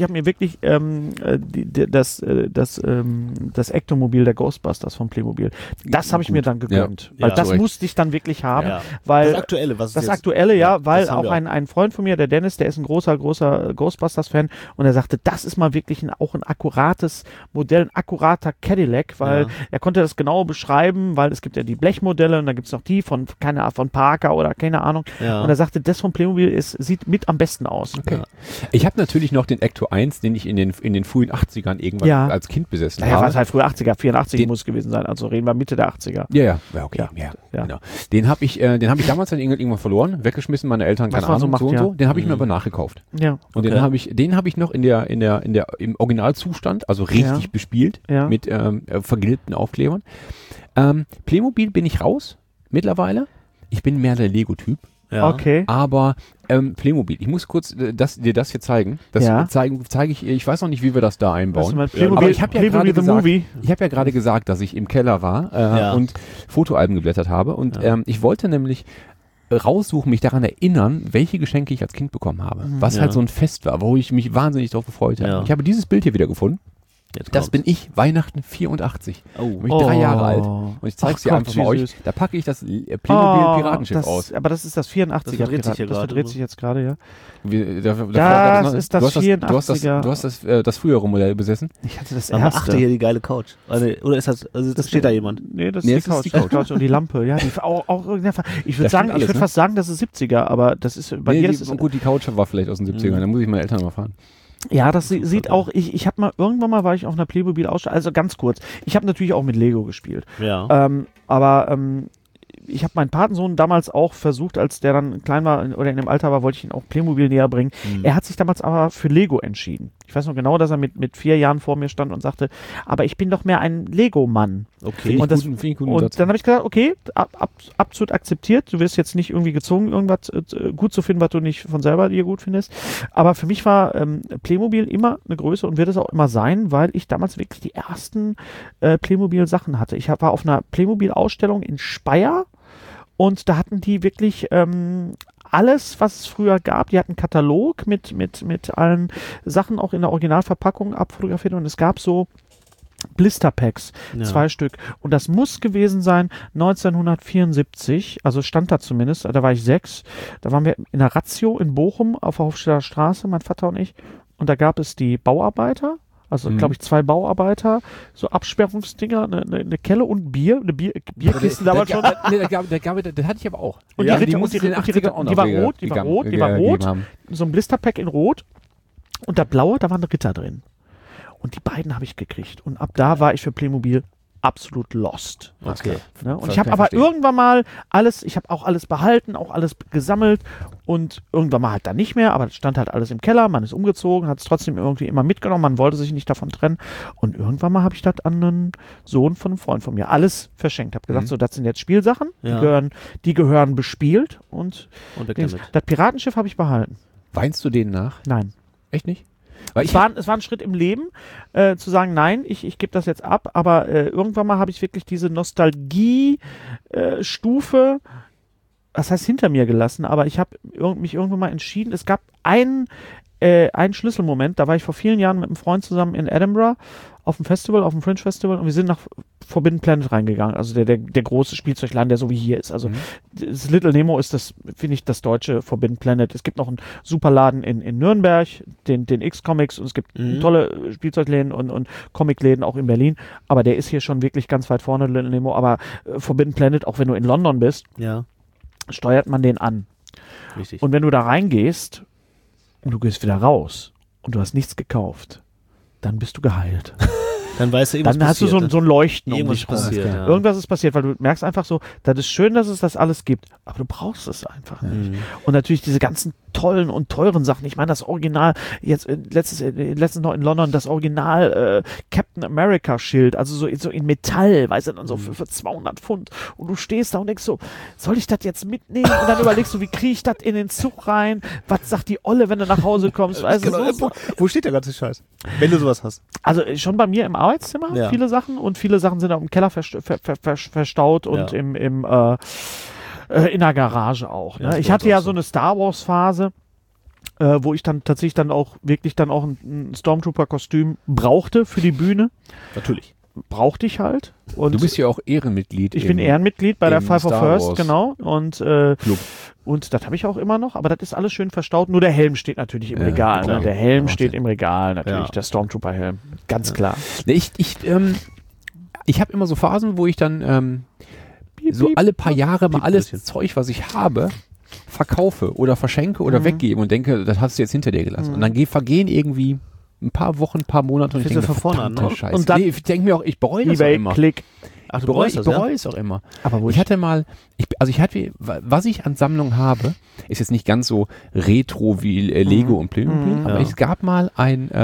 das Ectomobil der Ghostbusters von Playmobil, das habe ich mir dann gegönnt. Weil das musste ich dann wirklich haben. Ja. Weil das Aktuelle, weil auch ein Freund von mir, der Dennis, der ist ein großer Ghostbusters-Fan und er sagte, das ist mal wirklich auch ein akkurates Modell, ein akkurater Cadillac, weil er konnte das genau beschreiben, weil es gibt ja die Blechmodelle und dann gibt es noch die von Parker oder keine Ahnung. Ja. Und er sagte, das von Playmobil sieht mit am besten aus. Okay. Ja. Ich habe natürlich noch den Ecto 1, den ich in den frühen 80ern irgendwann als Kind besessen habe. Ja, war es halt frühe 80er, 84 muss es gewesen sein, also reden wir Mitte der 80er. Ja, okay. Ja. Genau. Den habe ich damals dann irgendwann verloren, weggeschmissen, meine Eltern, keine Ahnung, so und so. Den habe ich mir aber nachgekauft. Ja. Und den habe ich noch im Originalzustand, also richtig bespielt, mit vergilbten Aufklebern. Playmobil bin ich raus, mittlerweile. Ich bin mehr der Lego-Typ. Ja. Okay. Aber Playmobil, ich muss kurz dir das hier zeigen. Das zeige ich weiß noch nicht, wie wir das da einbauen. Aber ich habe ja gerade gesagt, dass ich im Keller war und Fotoalben geblättert habe. Und ich wollte nämlich raussuchen, mich daran erinnern, welche Geschenke ich als Kind bekommen habe. Was halt so ein Fest war, wo ich mich wahnsinnig drauf gefreut habe. Ja. Ich habe dieses Bild hier wieder gefunden. Das bin ich, Weihnachten 84. Bin ich 3 Jahre alt. Und ich zeige es dir einfach mal euch. Da packe ich das Playmobil-Piratenschiff aus. Aber das ist das 84er. Das verdreht sich jetzt gerade, ja. Das ist das 84er. Du hast das frühere Modell besessen? Ich hatte das erste. Achte hier die geile Couch. Oder ist das steht da jemand? Nee, das ist die Couch. Und die Lampe. Ja, ich würde fast sagen, das ist 70er, aber das ist bei dir. Gut, die Couch war vielleicht aus den 70ern. Da muss ich meine Eltern mal fahren. Ja, das sieht auch, ich habe irgendwann war ich auf einer Playmobil-Ausstellung, also ganz kurz, ich habe natürlich auch mit Lego gespielt. Ja. Aber ich habe meinen Patensohn damals auch versucht, als der dann klein war oder in dem Alter war, wollte ich ihn auch Playmobil näher bringen. Er hat sich damals aber für Lego entschieden. Ich weiß noch genau, dass er mit 4 Jahren vor mir stand und sagte, aber ich bin doch mehr ein Lego-Mann. Okay. Und dann habe ich gesagt, okay, absolut akzeptiert. Du wirst jetzt nicht irgendwie gezwungen, irgendwas gut zu finden, was du nicht von selber dir gut findest. Aber für mich war Playmobil immer eine Größe und wird es auch immer sein, weil ich damals wirklich die ersten Playmobil-Sachen hatte. Ich war auf einer Playmobil-Ausstellung in Speyer und da hatten die wirklich alles, was es früher gab. Die hatten einen Katalog mit allen Sachen auch in der Originalverpackung abfotografiert und es gab so Blisterpacks, 2 Stück. Und das muss gewesen sein 1974, also stand da zumindest, da war ich 6. Da waren wir in der Ratio in Bochum auf der Hofstädter Straße, mein Vater und ich. Und da gab es die Bauarbeiter, also glaube ich 2 Bauarbeiter, so Absperrungsdinger, eine Kelle und Bier, eine Bierkiste damals schon. Das hatte ich aber auch. Und die war rot, so ein Blisterpack in rot und der blaue, da war ein Ritter drin. Und die beiden habe ich gekriegt. Und ab da war ich für Playmobil absolut lost. Okay. Ne? Und ich habe aber irgendwann mal ich habe auch alles behalten, auch alles gesammelt und irgendwann mal halt dann nicht mehr, aber es stand halt alles im Keller, man ist umgezogen, hat es trotzdem irgendwie immer mitgenommen, man wollte sich nicht davon trennen und irgendwann mal habe ich das an einen Sohn von einem Freund von mir alles verschenkt. Habe gesagt, so, das sind jetzt Spielsachen, die gehören bespielt und das Piratenschiff habe ich behalten. Weinst du denen nach? Nein. Echt nicht? Weil es war ein Schritt im Leben, zu sagen, nein, ich gebe das jetzt ab, aber irgendwann mal habe ich wirklich diese Nostalgie-Stufe, das heißt hinter mir gelassen, aber ich habe mich irgendwann mal entschieden, es gab einen Schlüsselmoment, da war ich vor vielen Jahren mit einem Freund zusammen in Edinburgh auf dem Festival, auf dem Fringe Festival und wir sind nach Forbidden Planet reingegangen, also der große Spielzeugladen, der so wie hier ist. Also das Little Nemo ist das, finde ich, das deutsche Forbidden Planet. Es gibt noch einen Superladen in Nürnberg, den X-Comics und es gibt tolle Spielzeugläden und Comicläden auch in Berlin, aber der ist hier schon wirklich ganz weit vorne, Little Nemo, aber Forbidden Planet, auch wenn du in London bist, steuert man den an. Richtig. Und wenn du da reingehst und du gehst wieder raus und du hast nichts gekauft, dann bist du geheilt. Dann weißt du, dann hast du so ein Leuchten um dich rum. Ja. Irgendwas ist passiert, weil du merkst einfach so, das ist schön, dass es das alles gibt, aber du brauchst es einfach nicht. Und natürlich diese ganzen tollen und teuren Sachen. Ich meine, das Original, jetzt letztens noch in London, das Original Captain America Schild, also so in Metall, weißt du, dann so für 200 Pfund. Und du stehst da und denkst so, soll ich das jetzt mitnehmen? Und dann überlegst du, wie kriege ich das in den Zug rein? Was sagt die Olle, wenn du nach Hause kommst? Weißt du, Wo steht der ganze Scheiß? Wenn du sowas hast. Also schon bei mir im Arbeitszimmer viele Sachen und viele Sachen sind auch im Keller verstaut und in der Garage auch. Ne? Ich hatte ja so eine Star Wars Phase, wo ich dann tatsächlich dann auch wirklich dann auch ein Stormtrooper-Kostüm brauchte für die Bühne. Natürlich. Brauchte ich halt. Und du bist ja auch Ehrenmitglied. Ich bin Ehrenmitglied bei der Five of First, Wars. genau. Und das habe ich auch immer noch, aber das ist alles schön verstaut. Nur der Helm steht natürlich im Regal. Ne? Der Helm steht im Regal, natürlich, der Stormtrooper-Helm. Ganz klar. Ich habe immer so Phasen, wo ich dann so alle paar Jahre mal alles Zeug, was ich habe, verkaufe oder verschenke oder weggebe und denke, das hast du jetzt hinter dir gelassen. Und dann vergehen irgendwie ein paar Wochen, ein paar Monate und ich denke, verdammte Scheiße. Und dann ich denke mir auch, ich bereue das auch immer. Klick. Ach, ich bereue es auch immer. Aber ich hatte mal, was ich an Sammlungen habe, ist jetzt nicht ganz so retro wie Lego und Playmobil, aber es gab mal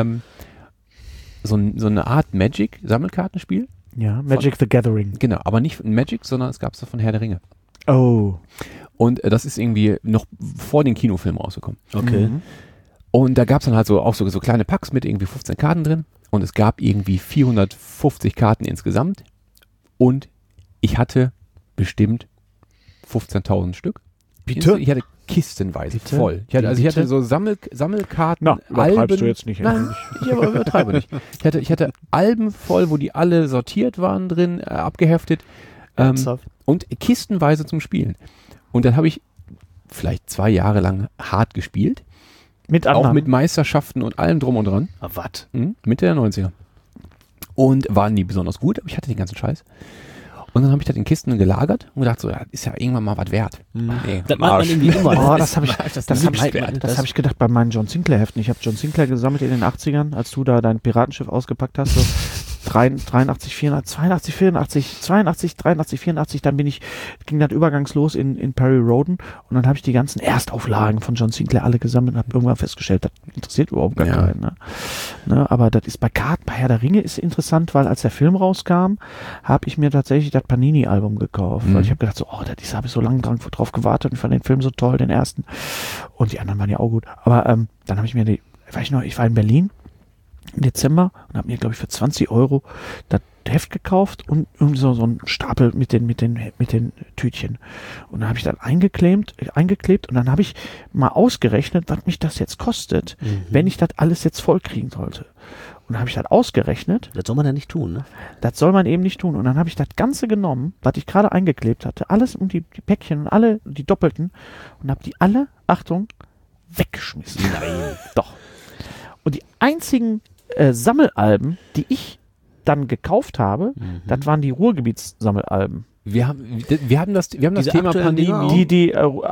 so eine Art Magic-Sammelkartenspiel. Ja, Magic the Gathering. Genau, aber nicht von Magic, sondern es gab es von Herr der Ringe. Oh. Und das ist irgendwie noch vor den Kinofilmen rausgekommen. Okay. Und da gab es dann halt so kleine Packs mit irgendwie 15 Karten drin. Und es gab irgendwie 450 Karten insgesamt. Und ich hatte bestimmt 15.000 Stück. Bitte? Ich hatte kistenweise voll. Ich hatte so Sammelkarten. Na, übertreibst du jetzt nicht. Nein, ich übertreibe nicht. Ich hatte Alben voll, wo die alle sortiert waren drin, abgeheftet. Und kistenweise zum Spielen. Und dann habe ich vielleicht 2 Jahre lang hart gespielt. Mit anderen. Auch mit Meisterschaften und allem drum und dran. Was? Mitte der 90er. Und war nie besonders gut, aber ich hatte den ganzen Scheiß. Und dann habe ich das in Kisten gelagert und gedacht, so, das ist ja irgendwann mal was wert. Nee, das macht man irgendwie immer. Das habe ich gedacht bei meinen John Sinclair Heften. Ich habe John Sinclair gesammelt in den 80ern, als du da dein Piratenschiff ausgepackt hast. So 83, 84, 82, 83, 84, dann ging das übergangslos in Perry Rhodan und dann habe ich die ganzen Erstauflagen von John Sinclair alle gesammelt und habe irgendwann festgestellt, das interessiert überhaupt gar keinen. Ne? Aber das ist bei Herr der Ringe ist interessant, weil als der Film rauskam, habe ich mir tatsächlich das Panini-Album gekauft, weil ich habe gedacht, so, das habe ich so lange drauf gewartet und fand den Film so toll, den ersten. Und die anderen waren ja auch gut. Aber dann habe ich mir ich war in Berlin im Dezember und habe mir, glaube ich, für 20 € das Heft gekauft und irgendwie so einen Stapel mit den Tütchen. Und dann habe ich dann eingeklebt und dann habe ich mal ausgerechnet, was mich das jetzt kostet, wenn ich das alles jetzt voll kriegen sollte. Und dann habe ich das ausgerechnet. Das soll man ja nicht tun, ne? Das soll man eben nicht tun. Und dann habe ich das Ganze genommen, was ich gerade eingeklebt hatte, alles und die Päckchen und alle, die doppelten, und habe die alle, Achtung, weggeschmissen. Nein. Doch. Und die einzigen Sammelalben, die ich dann gekauft habe, das waren die Ruhrgebietssammelalben. Wir haben das Thema Panini.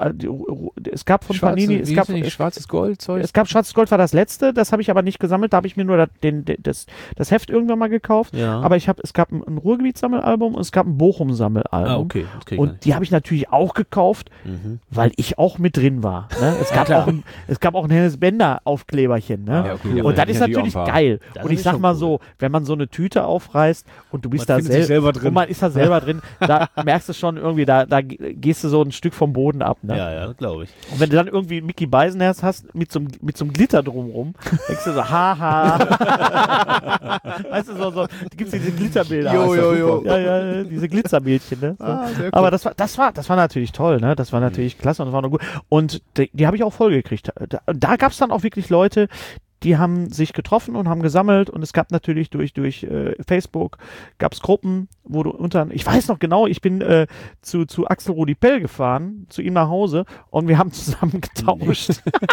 Es gab von Panini, es gab Schwarzes Gold Zeug. Es gab Schwarzes Gold war das letzte, das habe ich aber nicht gesammelt, da habe ich mir nur das Heft irgendwann mal gekauft, aber es gab ein Ruhrgebietssammelalbum und es gab ein Bochum-Sammelalbum. Ah, okay. Und die habe ich natürlich auch gekauft, weil ich auch mit drin war. Ne? Es gab auch ein Hennes Bender Aufkleberchen. Ne? Ja, okay, und das ist natürlich geil. Und ich sag mal so, wenn man so eine Tüte aufreißt und du bist da selber drin. Und man ist da selber drin, da merkst du schon irgendwie, da gehst du so ein Stück vom Boden ab. Ne? Ja, glaube ich. Und wenn du dann irgendwie Mickey Beisenherz hast mit so einem Glitter drumrum, denkst du so, haha. Weißt du, so gibt es diese Glitterbilder. Jo. Ja, diese Glitzerbildchen. Ne? So. Sehr cool. Aber das war natürlich toll, ne? Das war natürlich klasse und das war noch gut. Und die habe ich auch voll gekriegt. Da gab es dann auch wirklich Leute, die haben sich getroffen und haben gesammelt und es gab natürlich durch Facebook gab es Gruppen, wo du ich weiß noch genau, ich bin zu Axel Rudi Pell gefahren, zu ihm nach Hause und wir haben zusammen getauscht.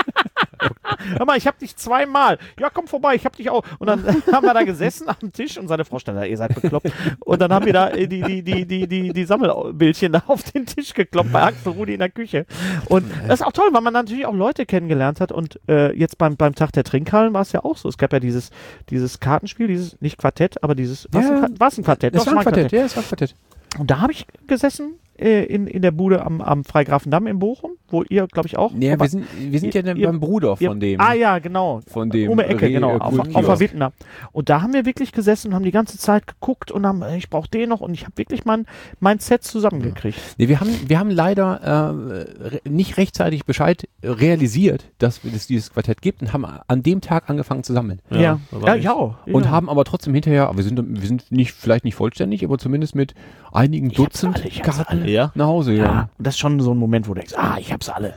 Hör mal, ich hab dich 2-mal. Ja, komm vorbei, ich hab dich auch. Und dann haben wir da gesessen am Tisch und seine Frau stand da, ihr seid bekloppt. Und dann haben wir da die Sammelbildchen da auf den Tisch gekloppt bei Axel Rudi in der Küche. Und das ist auch toll, weil man natürlich auch Leute kennengelernt hat und jetzt beim Tag der Trinkhallen war es ja auch so. Es gab ja dieses Kartenspiel, nicht Quartett, aber war es ein Quartett? Das war ein Quartett. Und da habe ich gesessen in der Bude am Freigrafendamm in Bochum, wo ihr, glaube ich, auch. Ja, wir sind ja beim Bruder von dem. Ah ja, genau. Von dem. Um die Ecke, genau. Auf der Wittner. Und da haben wir wirklich gesessen und haben die ganze Zeit geguckt und haben, ich brauche den noch und ich habe wirklich mein Set zusammengekriegt. Nee, wir haben leider nicht rechtzeitig Bescheid realisiert, dass es dieses Quartett gibt und haben an dem Tag angefangen zu sammeln. Ja, auch. Und haben aber trotzdem hinterher, wir sind vielleicht nicht vollständig, aber zumindest mit einigen Dutzend Karten nach Hause gegangen. Ja, und das ist schon so ein Moment, wo du denkst, ich hab's alle.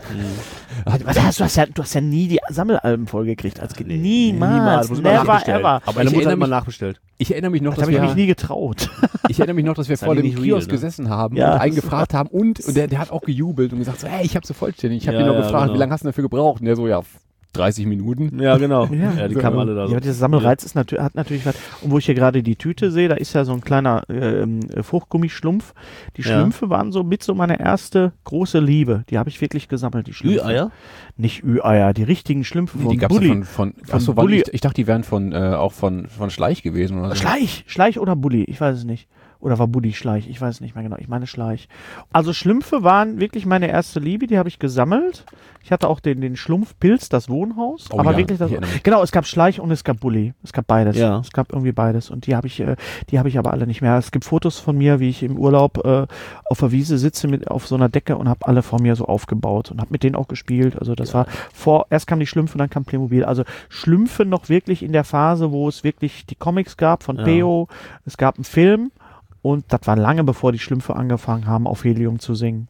Du hast ja nie die Sammelalben vollgekriegt als Kind. Niemals. Never ever. Aber meine Mutter hat immer nachbestellt. Ich erinnere mich noch, das habe ich mich nie getraut. Ich erinnere mich noch, dass wir vor dem Kiosk gesessen haben und einen gefragt haben und der hat auch gejubelt und gesagt so, hey, ich habe so vollständig. Ich habe ihn noch gefragt, wie lange hast du dafür gebraucht? Und der so, 30 Minuten. Ja, genau. Ja, die kamen alle da. Ja, dieser Sammelreiz hat natürlich was. Und wo ich hier gerade die Tüte sehe, da ist ja so ein kleiner Fruchtgummischlumpf. Die Schlümpfe waren so meine erste große Liebe. Die habe ich wirklich gesammelt, die Schlümpfe. Ü-Eier? Nicht Ü-Eier, die richtigen Schlümpfe von Bulli. Bulli. Ich dachte, die wären auch von Schleich gewesen. Oder so. Schleich oder Bulli, ich weiß es nicht. Oder war Bulli Schleich? Ich weiß es nicht mehr genau. Ich meine Schleich. Also Schlümpfe waren wirklich meine erste Liebe. Die habe ich gesammelt. Ich hatte auch den Schlumpfpilz, das Wohnhaus. Oh, aber wirklich genau, es gab Schleich und es gab Bulli. Es gab beides. Ja. Es gab irgendwie beides. Und die habe ich aber alle nicht mehr. Es gibt Fotos von mir, wie ich im Urlaub auf der Wiese sitze auf so einer Decke und habe alle vor mir so aufgebaut und habe mit denen auch gespielt. Also das war erst kamen die Schlümpfe, dann kam Playmobil. Also Schlümpfe noch wirklich in der Phase, wo es wirklich die Comics gab von Peo. Es gab einen Film. Und das war lange bevor die Schlümpfe angefangen haben, auf Helium zu singen.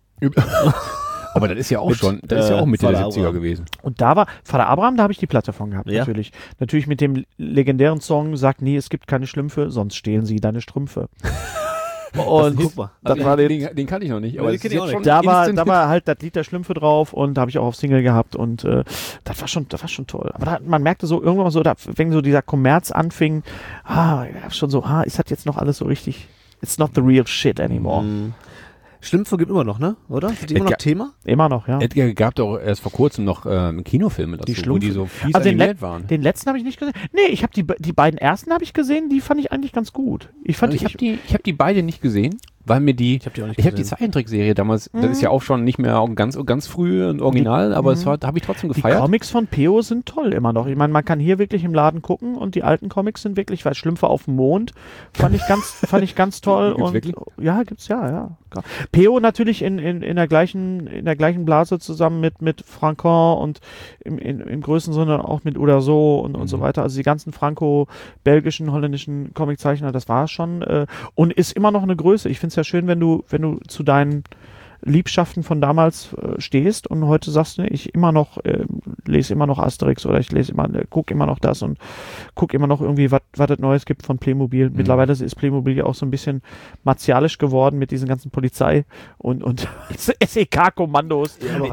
Aber das ist ja auch Mitte der 70er gewesen. Und da war Vater Abraham, da habe ich die Platte von gehabt, natürlich. Natürlich mit dem legendären Song, sagt nie, es gibt keine Schlümpfe, sonst stehlen sie deine Strümpfe. Und guck mal. Den kann ich noch nicht. Aber da war halt das Lied der Schlümpfe drauf und da habe ich auch auf Single gehabt und das war schon toll. Aber man merkte so irgendwann so, wenn so dieser Kommerz anfing, schon so, ist das jetzt noch alles so richtig? It's not the real shit anymore. Schlümpfe gibt immer noch, ne? Oder? Sind die immer noch Thema? Immer noch, ja. Es gab doch erst vor kurzem noch Kinofilme dazu, wo die so fies animiert waren. Den letzten habe ich nicht gesehen. Nee, ich habe die beiden ersten habe ich gesehen, die fand ich eigentlich ganz gut. Ich habe die beide nicht gesehen, weil mir ich habe die Zeichentrickserie damals, das ist ja auch schon nicht mehr ganz früh und original, aber habe ich trotzdem gefeiert. Die Comics von Peo sind toll immer noch. Ich meine, man kann hier wirklich im Laden gucken und die alten Comics sind wirklich, weil Schlümpfe auf dem Mond fand ich ganz toll. Gibt's wirklich? Ja, gibt's ja. Peo natürlich in der gleichen Blase zusammen mit Franquin und im größten Sinne auch mit Uderzo und so weiter. Also die ganzen franco-belgischen, holländischen Comiczeichner, das war schon und ist immer noch eine Größe. Ich finde es ja schön, wenn du zu deinen Liebschaften von damals stehst und heute sagst du, ich lese immer noch Asterix oder ich gucke immer noch das und gucke immer noch irgendwie, was es Neues gibt von Playmobil. Mittlerweile ist Playmobil ja auch so ein bisschen martialisch geworden mit diesen ganzen Polizei und SEK-Kommandos.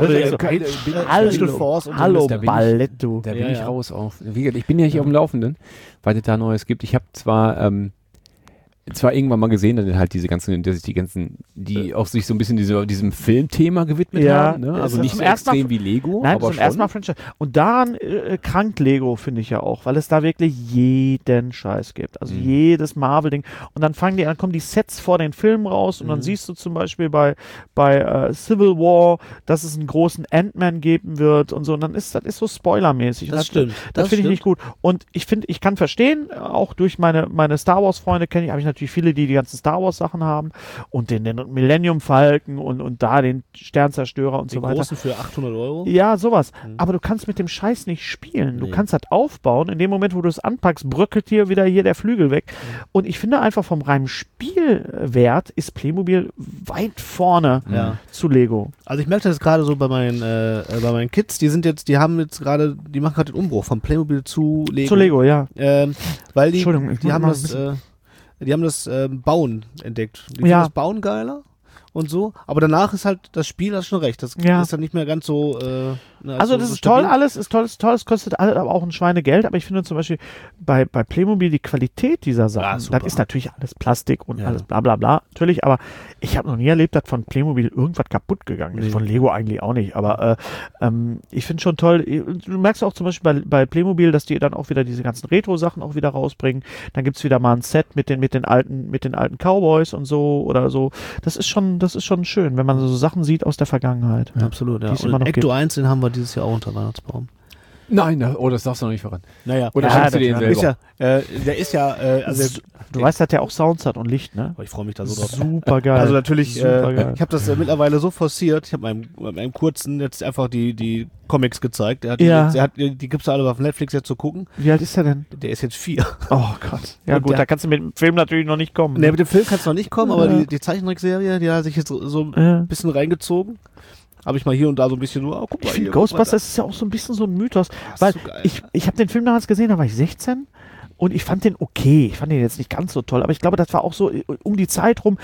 Hallo Ballett, du. Da bin ich raus auf. Ich bin ja hier auf dem Laufenden, weil es da Neues gibt. Ich habe zwar irgendwann mal gesehen, dann halt die auch sich so ein bisschen diesem Filmthema gewidmet haben. Ne? Also nicht so extrem wie Lego, nein, aber zum ersten Mal Franchise. Und daran krankt Lego, finde ich ja auch, weil es da wirklich jeden Scheiß gibt. Also jedes Marvel-Ding. Und dann kommen die Sets vor den Filmen raus und dann siehst du zum Beispiel bei Civil War, dass es einen großen Ant-Man geben wird und so. Und das ist so spoilermäßig. Das stimmt. Das finde ich nicht gut. Und ich kann verstehen, auch durch meine Star Wars-Freunde habe ich natürlich viele, die ganzen Star Wars Sachen haben und den Millennium Falcon und da den Sternzerstörer und so weiter. Den großen für 800 €? Ja, sowas. Aber du kannst mit dem Scheiß nicht spielen. Du kannst das aufbauen. In dem Moment, wo du es anpackst, bröckelt dir wieder hier der Flügel weg. Und ich finde einfach vom reinen Spielwert ist Playmobil weit vorne zu Lego. Also ich merke das gerade so bei meinen Kids, die machen gerade den Umbruch vom Playmobil zu Lego. Zu Lego, ja. Weil die haben das Bauen entdeckt. Die finden das Bauen geiler und so, aber danach ist halt das Spiel, hast schon recht, das ist dann nicht mehr ganz so also das ist toll, alles ist toll, es kostet alles aber auch ein Schweinegeld, aber ich finde zum Beispiel bei Playmobil die Qualität dieser Sachen, das ist natürlich alles Plastik und alles bla bla bla, natürlich, aber ich habe noch nie erlebt, dass von Playmobil irgendwas kaputt gegangen ist, von Lego eigentlich auch nicht, aber ich finde schon toll, du merkst auch zum Beispiel bei Playmobil, dass die dann auch wieder diese ganzen Retro-Sachen auch wieder rausbringen, dann gibt es wieder mal ein Set mit den alten Cowboys und so oder so, das ist schon das ist schon schön, wenn man so Sachen sieht aus der Vergangenheit. Ja. Absolut, ja. Und Ecto 1, den haben wir dieses Jahr auch unter Weihnachtsbaum. Nein, das darfst du noch nicht verraten. Naja. Oder schenkst du den selber? Der ist ja, also du weißt, dass der auch Sounds hat und Licht, ne? Ich freue mich da so drauf. Super geil. Also natürlich, ich habe das mittlerweile so forciert. Ich habe meinem Kurzen jetzt einfach die Comics gezeigt. Die gibt's da alle auf Netflix jetzt zu gucken. Wie alt ist der denn? Der ist jetzt 4. Oh Gott. Ja gut, da kannst du mit dem Film natürlich noch nicht kommen. Ne, mit dem Film kannst du noch nicht kommen, aber die Zeichentrickserie, die hat sich jetzt so ein bisschen reingezogen. Habe ich mal hier und da so ein bisschen so, guck mal hier. Ghostbusters ist ja auch so ein bisschen so ein Mythos, weil so ich habe den Film damals gesehen, da war ich 16 und ich fand den okay. Ich fand den jetzt nicht ganz so toll, aber ich glaube, das war auch so um die Zeit rum.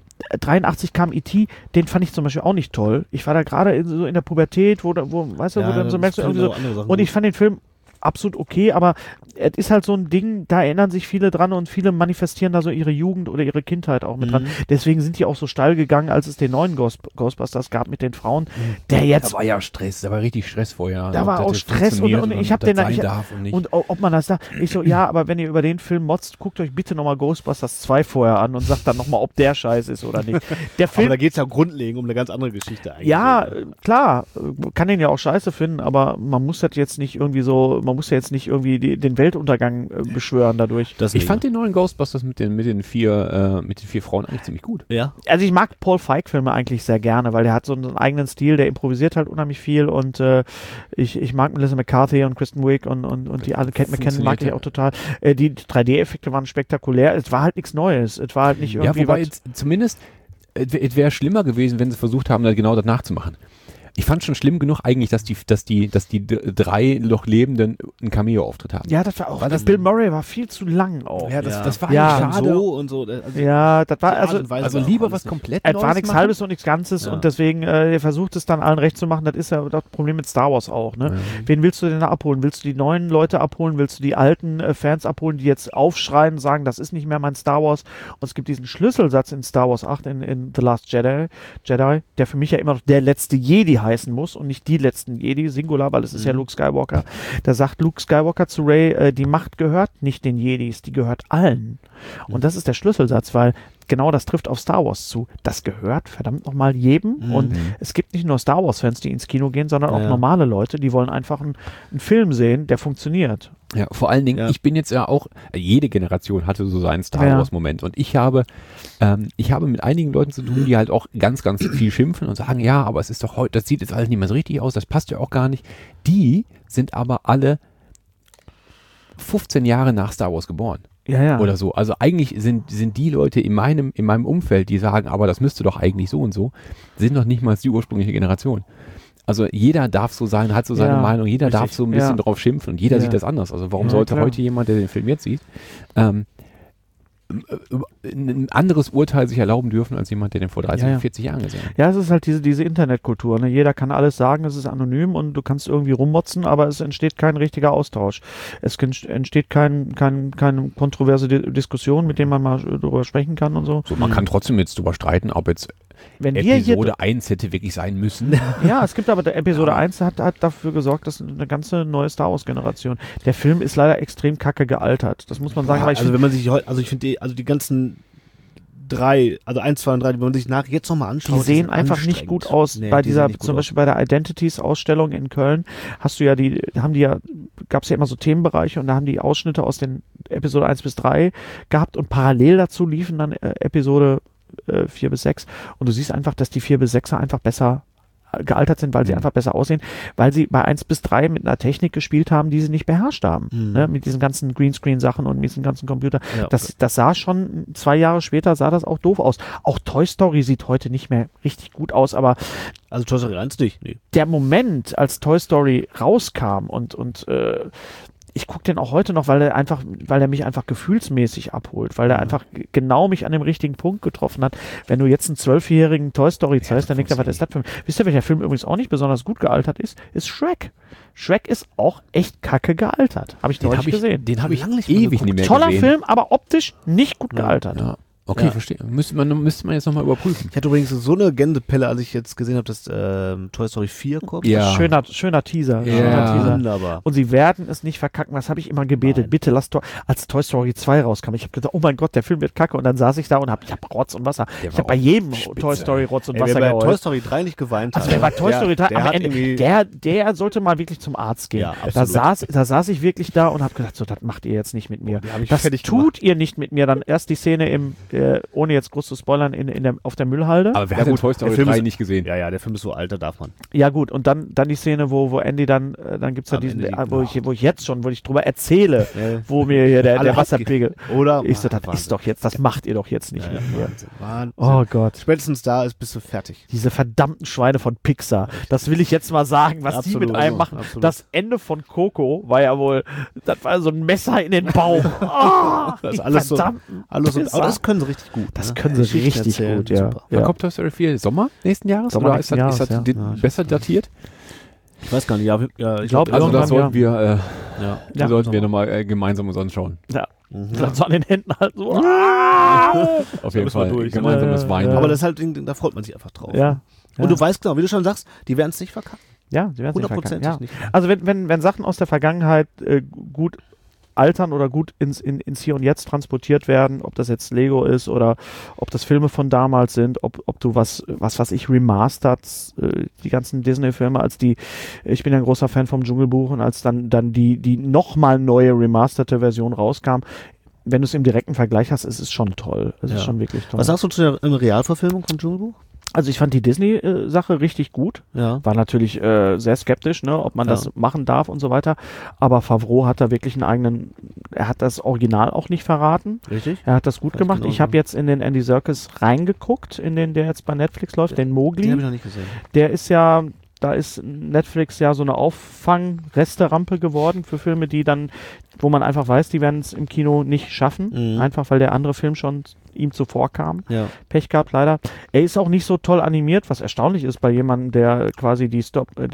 83 kam E.T., den fand ich zum Beispiel auch nicht toll. Ich war da gerade so in der Pubertät, wo weißt du, wo dann so merkst du irgendwie so. Und ich fand den Film absolut okay, aber es ist halt so ein Ding, da erinnern sich viele dran und viele manifestieren da so ihre Jugend oder ihre Kindheit auch mit dran. Deswegen sind die auch so steil gegangen, als es den neuen Ghostbusters gab mit den Frauen. Der jetzt. Da war ja Stress, da war richtig Stress vorher. Da war auch Stress und ich habe den und ob man das da. Ich so, ja, aber wenn ihr über den Film motzt, guckt euch bitte nochmal Ghostbusters 2 vorher an und sagt dann nochmal, ob der scheiße ist oder nicht. Der Film, aber da geht es ja grundlegend um eine ganz andere Geschichte eigentlich. Ja, klar, kann den ja auch scheiße finden, aber man muss das jetzt nicht irgendwie so, man muss ja jetzt nicht irgendwie den Weltuntergang beschwören dadurch. Ich fand den neuen Ghostbusters mit den vier Frauen eigentlich ziemlich gut. Ja. Also ich mag Paul Feig-Filme eigentlich sehr gerne, weil der hat so einen eigenen Stil, der improvisiert halt unheimlich viel und ich mag Melissa McCarthy und Kristen Wiig und die alle, Kate McKinnon mag ich auch total. Die 3D-Effekte waren spektakulär, es war halt nichts Neues, es war halt nicht irgendwie wobei jetzt zumindest es wäre schlimmer gewesen, wenn sie versucht haben, genau das nachzumachen. Ich fand schon schlimm genug eigentlich, dass die 3 noch Lebenden einen Cameo-Auftritt haben. Ja, das war auch. Bill Murray war viel zu lang auch. Ja, das war schade. So und so. Also ja, das war also lieber was komplett Neues. Es war nichts Halbes und nichts Ganzes und deswegen er versucht es dann allen recht zu machen. Das ist ja das Problem mit Star Wars auch. Ne? Wen willst du denn da abholen? Willst du die neuen Leute abholen? Willst du die alten Fans abholen, die jetzt aufschreien und sagen, das ist nicht mehr mein Star Wars? Und es gibt diesen Schlüsselsatz in Star Wars 8 in The Last Jedi, der für mich ja immer noch der letzte Jedi heißen muss und nicht die letzten Jedi, Singular, weil es ist ja Luke Skywalker. Da sagt Luke Skywalker zu Rey, die Macht gehört nicht den Jedis, die gehört allen. Und das ist der Schlüsselsatz, weil genau das trifft auf Star Wars zu. Das gehört verdammt nochmal jedem und es gibt nicht nur Star Wars-Fans, die ins Kino gehen, sondern auch normale Leute, die wollen einfach einen Film sehen, der funktioniert. Ja, vor allen Dingen, ich bin jetzt ja auch, jede Generation hatte so seinen Star Wars-Moment und ich habe mit einigen Leuten zu tun, die halt auch ganz, ganz viel schimpfen und sagen, ja, aber es ist doch heute, das sieht jetzt alles nicht mehr so richtig aus, das passt ja auch gar nicht. Die sind aber alle 15 Jahre nach Star Wars geboren. Ja. Oder so. Also eigentlich sind die Leute in meinem Umfeld, die sagen, aber das müsste doch eigentlich so und so, sind noch nicht mal die ursprüngliche Generation. Also jeder darf so sein, hat so seine Meinung, jeder darf so ein bisschen drauf schimpfen und jeder sieht das anders. Also warum sollte heute jemand, der den Film jetzt sieht, ein anderes Urteil sich erlauben dürfen, als jemand, der den vor 30, 40 Jahren gesehen hat. Ja, es ist halt diese Internetkultur. Ne? Jeder kann alles sagen, es ist anonym und du kannst irgendwie rummotzen, aber es entsteht kein richtiger Austausch. Es entsteht keine kontroverse Diskussion, mit der man mal drüber sprechen kann und so. Man kann trotzdem jetzt drüber streiten, ob jetzt wenn Episode 1 hätte wirklich sein müssen. Ja, es gibt aber, der Episode 1 hat dafür gesorgt, dass eine ganze neue Star Wars Generation. Der Film ist leider extrem kacke gealtert. Das muss man sagen. Ja, wenn man sich heute, ich finde die ganzen 3, also 1, 2 und 3, wenn man sich jetzt nochmal anschaut. Die sehen einfach nicht gut aus. Bei dieser, zum Beispiel bei der Identities-Ausstellung in Köln gab es ja immer so Themenbereiche und da haben die Ausschnitte aus den Episode 1 bis 3 gehabt und parallel dazu liefen dann Episode 4 bis 6 und du siehst einfach, dass die 4 bis 6er einfach besser gealtert sind, weil sie einfach besser aussehen, weil sie bei 1 bis 3 mit einer Technik gespielt haben, die sie nicht beherrscht haben. Ne? Mit diesen ganzen Greenscreen-Sachen und mit diesen ganzen Computer. Ja, das sah schon, 2 Jahre später sah das auch doof aus. Auch Toy Story sieht heute nicht mehr richtig gut aus, aber also Toy Story 1 nicht. Nee. Der Moment, als Toy Story rauskam und ich gucke den auch heute noch, weil er mich einfach gefühlsmäßig abholt, weil er einfach genau mich an dem richtigen Punkt getroffen hat. Wenn du jetzt einen 12-jährigen Toy Story zeigst, dann denkt er, was ist das für ein Film? Wisst ihr, welcher Film übrigens auch nicht besonders gut gealtert ist? Ist Shrek. Shrek ist auch echt kacke gealtert. Habe ich neulich gesehen. Den habe ich ewig nicht mehr Toller gesehen. Film, aber optisch nicht gut gealtert. Ja. Okay, verstehe. Müsste man jetzt nochmal überprüfen. Ich hatte übrigens so eine Gänsepelle, als ich jetzt gesehen habe, dass Toy Story 4 kommt. Ja. Schöner Teaser. Ja. Schöner Teaser. Wunderbar. Und sie werden es nicht verkacken. Was habe ich immer gebetet? Nein. Bitte lasst als Toy Story 2 rauskam. Ich habe gedacht, oh mein Gott, der Film wird kacke. Und dann saß ich da und ich habe Rotz und Wasser. Ich habe bei jedem Toy Story Rotz und Wasser geheult. Wer bei Toy Story 3 nicht geweint hat. Also wer bei Toy Story 3 am Ende, der sollte mal wirklich zum Arzt gehen. Ja, da saß ich wirklich da und habe gedacht, so, das macht ihr jetzt nicht mit mir. Das tut ihr nicht mit mir. Dann erst die Szene ohne jetzt groß zu spoilern, auf der Müllhalde. Aber wer hat den Toy Story 3 nicht gesehen? Ja, der Film ist so alt, da darf man. Ja gut, und dann die Szene, wo Andy dann gibt es ja diesen, wo ich drüber erzähle, wo mir hier der Wasserpegel. Oder? Ich so, das macht ihr doch jetzt nicht mit mir. Wahnsinn. Oh Gott. Spätestens da bist du fertig. Diese verdammten Schweine von Pixar. Das will ich jetzt mal sagen, was die mit einem machen. Absolut. Das Ende von Coco war ja wohl, das war so ein Messer in den Bauch. Oh, das ist alles so. Aber das können sie richtig gut. Das können sie richtig gut, ja. Wann kommt Toy Story 4? Sommer nächsten Jahres? Oder ist das besser datiert? Ich weiß gar nicht. Ich glaube, also da sollten wir, sollten wir nochmal gemeinsam uns anschauen. Ja. Vielleicht so an den Händen halt so. Auf jeden Fall. Gemeinsames Weinen. Aber das ist halt, da freut man sich einfach drauf. Ja. Und du weißt genau, wie du schon sagst, die werden es nicht verkacken. Ja, die werden es nicht verkacken. Ja. Nicht. Also wenn Sachen aus der Vergangenheit gut altern oder gut ins Hier und Jetzt transportiert werden, ob das jetzt Lego ist oder ob das Filme von damals sind, ob du was ich remastert, die ganzen Disney-Filme, ich bin ja ein großer Fan vom Dschungelbuch und als dann die nochmal neue remasterte Version rauskam, wenn du es im direkten Vergleich hast, ist es schon toll. Es ist schon wirklich toll. Was sagst du zu der Realverfilmung vom Dschungelbuch? Also ich fand die Disney-Sache richtig gut. Ja. War natürlich sehr skeptisch, ne, ob man das machen darf und so weiter. Aber Favreau hat da wirklich er hat das Original auch nicht verraten. Richtig. Er hat das gut gemacht. Genau. Ich habe jetzt in den Andy Serkis reingeguckt, der jetzt bei Netflix läuft, den Mowgli. Den habe ich noch nicht gesehen. Der ist da ist Netflix ja so eine Auffang-Resterampe geworden für Filme, wo man einfach weiß, die werden es im Kino nicht schaffen. Einfach, weil der andere Film schon ihm zuvor kam. Ja. Pech gehabt, leider. Er ist auch nicht so toll animiert, was erstaunlich ist bei jemandem, der quasi die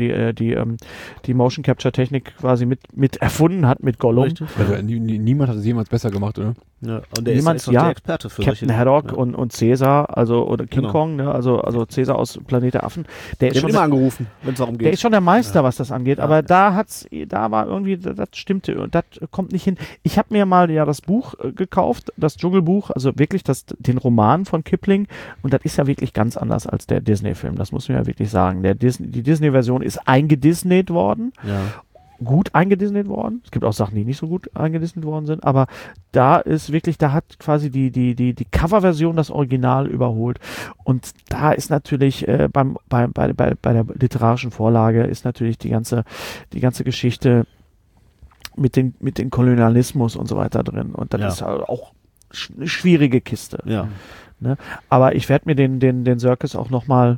Motion Capture Technik quasi mit erfunden hat mit Gollum. Also, niemand hat es jemals besser gemacht, oder? Ja, und der ist der Experte für Captain Haddock und Cäsar, oder King Kong, ne, also Cäsar aus Planet der Affen. Der ist schon immer angerufen, wenn es darum geht. Der ist schon der Meister, was das angeht, aber da war irgendwie, das stimmte und das kommt nicht hin. Ich habe mir mal das Buch gekauft, das Dschungelbuch, also wirklich den Roman von Kipling, und das ist ja wirklich ganz anders als der Disney-Film, das muss man ja wirklich sagen. Die Disney-Version ist eingedisneyt worden. Ja. Gut eingedisneyt worden. Es gibt auch Sachen, die nicht so gut eingedisneyt worden sind, aber da hat quasi die Coverversion das Original überholt. Und da ist natürlich bei der literarischen Vorlage ist natürlich die ganze Geschichte mit den Kolonialismus und so weiter drin. Und das ist halt auch eine schwierige Kiste. Ja. Ne? Aber ich werde mir den Serkis auch nochmal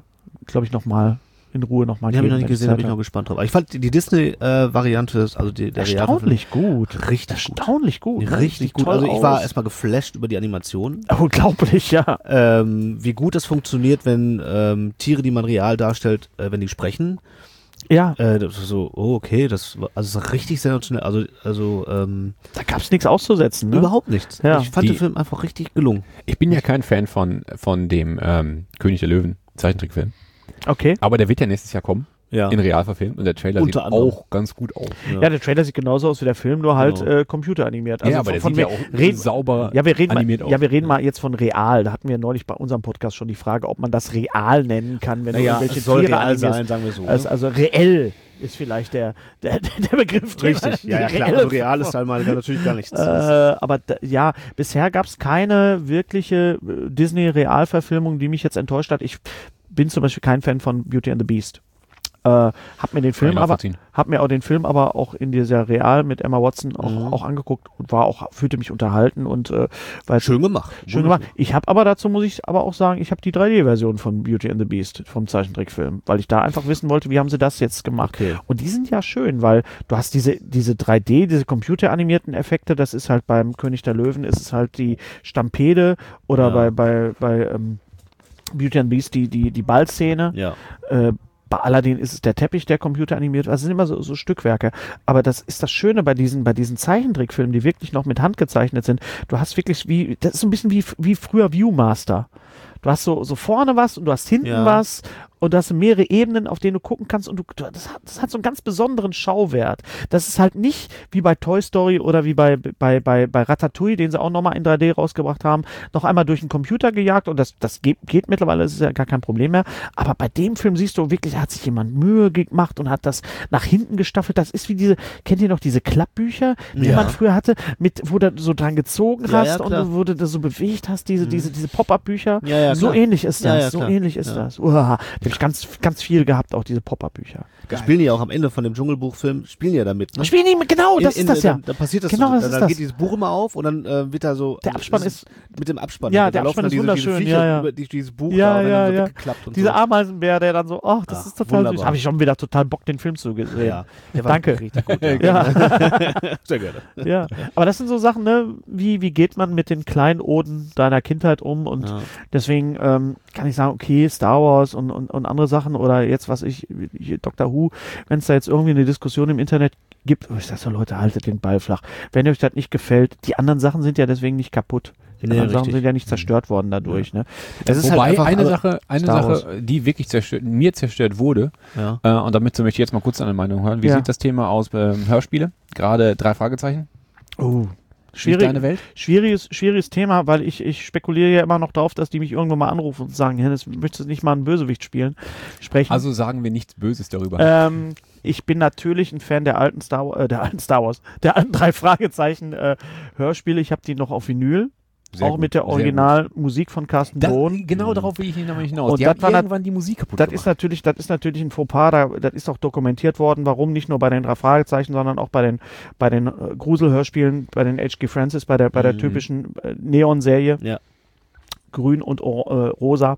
in Ruhe nochmal geben. Die habe ich noch nicht gesehen, da bin ich noch gespannt drauf. Aber ich fand die Disney-Variante, also der erstaunlich gut. Richtig erstaunlich gut. Richtig gut. Also ich war erstmal geflasht über die Animation. Unglaublich, ja. Wie gut das funktioniert, wenn Tiere, die man real darstellt, wenn die sprechen. Ja. Das ist so, okay, das ist richtig sensationell. Also da gab es nichts auszusetzen, ne? Überhaupt nichts. Ja. Ich fand den Film einfach richtig gelungen. Ich bin ja kein Fan von dem König der Löwen Zeichentrickfilm. Okay. Aber der wird ja nächstes Jahr kommen. Ja. In real verfilmt und der Trailer sieht auch ganz gut aus. Ja, der Trailer sieht genauso aus wie der Film, nur halt computeranimiert. Also ja, aber der sieht ja auch sauber animiert aus. Ja, wir reden mal jetzt von real. Da hatten wir neulich bei unserem Podcast schon die Frage, ob man das real nennen kann, wenn irgendwelche es soll Tiere real sein, sagen wir so. Also reell ist vielleicht der Begriff. Richtig, ja klar. Also real ist halt mal natürlich gar nichts. Aber bisher gab es keine wirkliche Disney-Realverfilmung, die mich jetzt enttäuscht hat. Ich bin zum Beispiel kein Fan von Beauty and the Beast. Hab mir auch den Film aber auch in dieser Real mit Emma Watson auch angeguckt und fühlte mich unterhalten und weil schön gemacht. Ich habe aber dazu, muss ich aber auch sagen, ich habe die 3D-Version von Beauty and the Beast vom Zeichentrickfilm, weil ich da einfach wissen wollte, wie haben sie das jetzt gemacht. Okay. Und die sind ja schön, weil du hast diese 3D, diese computeranimierten Effekte, das ist halt beim König der Löwen, ist es halt die Stampede oder bei Beauty and the Beast die Ballszene. Ja. Bei Aladdin ist es der Teppich, der computeranimiert. Also es sind immer so Stückwerke. Aber das ist das Schöne bei diesen Zeichentrickfilmen, die wirklich noch mit Hand gezeichnet sind. Du hast wirklich das ist so ein bisschen wie früher Viewmaster. Du hast so vorne was und du hast hinten was und du hast mehrere Ebenen, auf denen du gucken kannst und das hat so einen ganz besonderen Schauwert. Das ist halt nicht wie bei Toy Story oder wie bei Ratatouille, den sie auch nochmal in 3D rausgebracht haben, noch einmal durch den Computer gejagt und das geht mittlerweile, das ist ja gar kein Problem mehr. Aber bei dem Film siehst du wirklich, da hat sich jemand Mühe gemacht und hat das nach hinten gestaffelt. Das ist wie kennt ihr noch diese Klappbücher, die man früher hatte, wo du so dran gezogen hast und wo du das so bewegt hast, diese Pop-Up-Bücher. Ja, so ähnlich ist das, so ähnlich ist das. Da habe ich ganz, ganz viel gehabt, auch diese Pop-Up-Bücher. Da spielen die ja auch am Ende von dem Dschungelbuchfilm, spielen die ja damit, ne? Spielen die, genau, das ist das ja. Da passiert das genau, so, dann geht dieses Buch immer auf und dann wird da so... Der Abspann ist... Mit dem Abspann. Ja, der Abspann ist wunderschön, über dieses Buch ja. so weggeklappt und dieser so. Ameisenbär, der dann so, das ist total süß. Habe ich schon wieder total Bock, den Film zu sehen. Ja, der war Danke. richtig gut. Ja. Sehr gerne. Ja, aber das sind so Sachen, ne, wie geht man mit den kleinen Oden deiner Kindheit um und deswegen kann ich sagen, okay, Star Wars und andere Sachen oder jetzt, Doctor Who, wenn es da jetzt irgendwie eine Diskussion im Internet gibt, ich sag so, Leute, haltet den Ball flach. Wenn euch das nicht gefällt, die anderen Sachen sind ja deswegen nicht kaputt. Die anderen Sachen sind ja nicht zerstört worden dadurch. Ne? Das ist wobei halt eine Sache, die wirklich mir zerstört wurde, und damit möchte ich jetzt mal kurz eine Meinung hören. Wie sieht das Thema aus bei Hörspiele? Gerade 3 Fragezeichen? Schwieriges Thema, weil ich spekuliere ja immer noch darauf, dass die mich irgendwann mal anrufen und sagen, Hennes, möchtest du nicht mal einen Bösewicht sprechen? Also sagen wir nichts Böses darüber. Ich bin natürlich ein Fan der alten 3 Fragezeichen Hörspiele. Ich habe die noch auf Vinyl. Sehr auch gut, mit der Originalmusik von Carsten Bohn. Genau darauf will ich hinaus. Und die haben irgendwann die Musik kaputt gemacht. Das ist natürlich ein Fauxpas, das ist auch dokumentiert worden, warum nicht nur bei den 3 Fragezeichen, sondern auch bei den Gruselhörspielen, bei den H.G. Francis, bei der typischen Neon-Serie. Ja. Grün und rosa.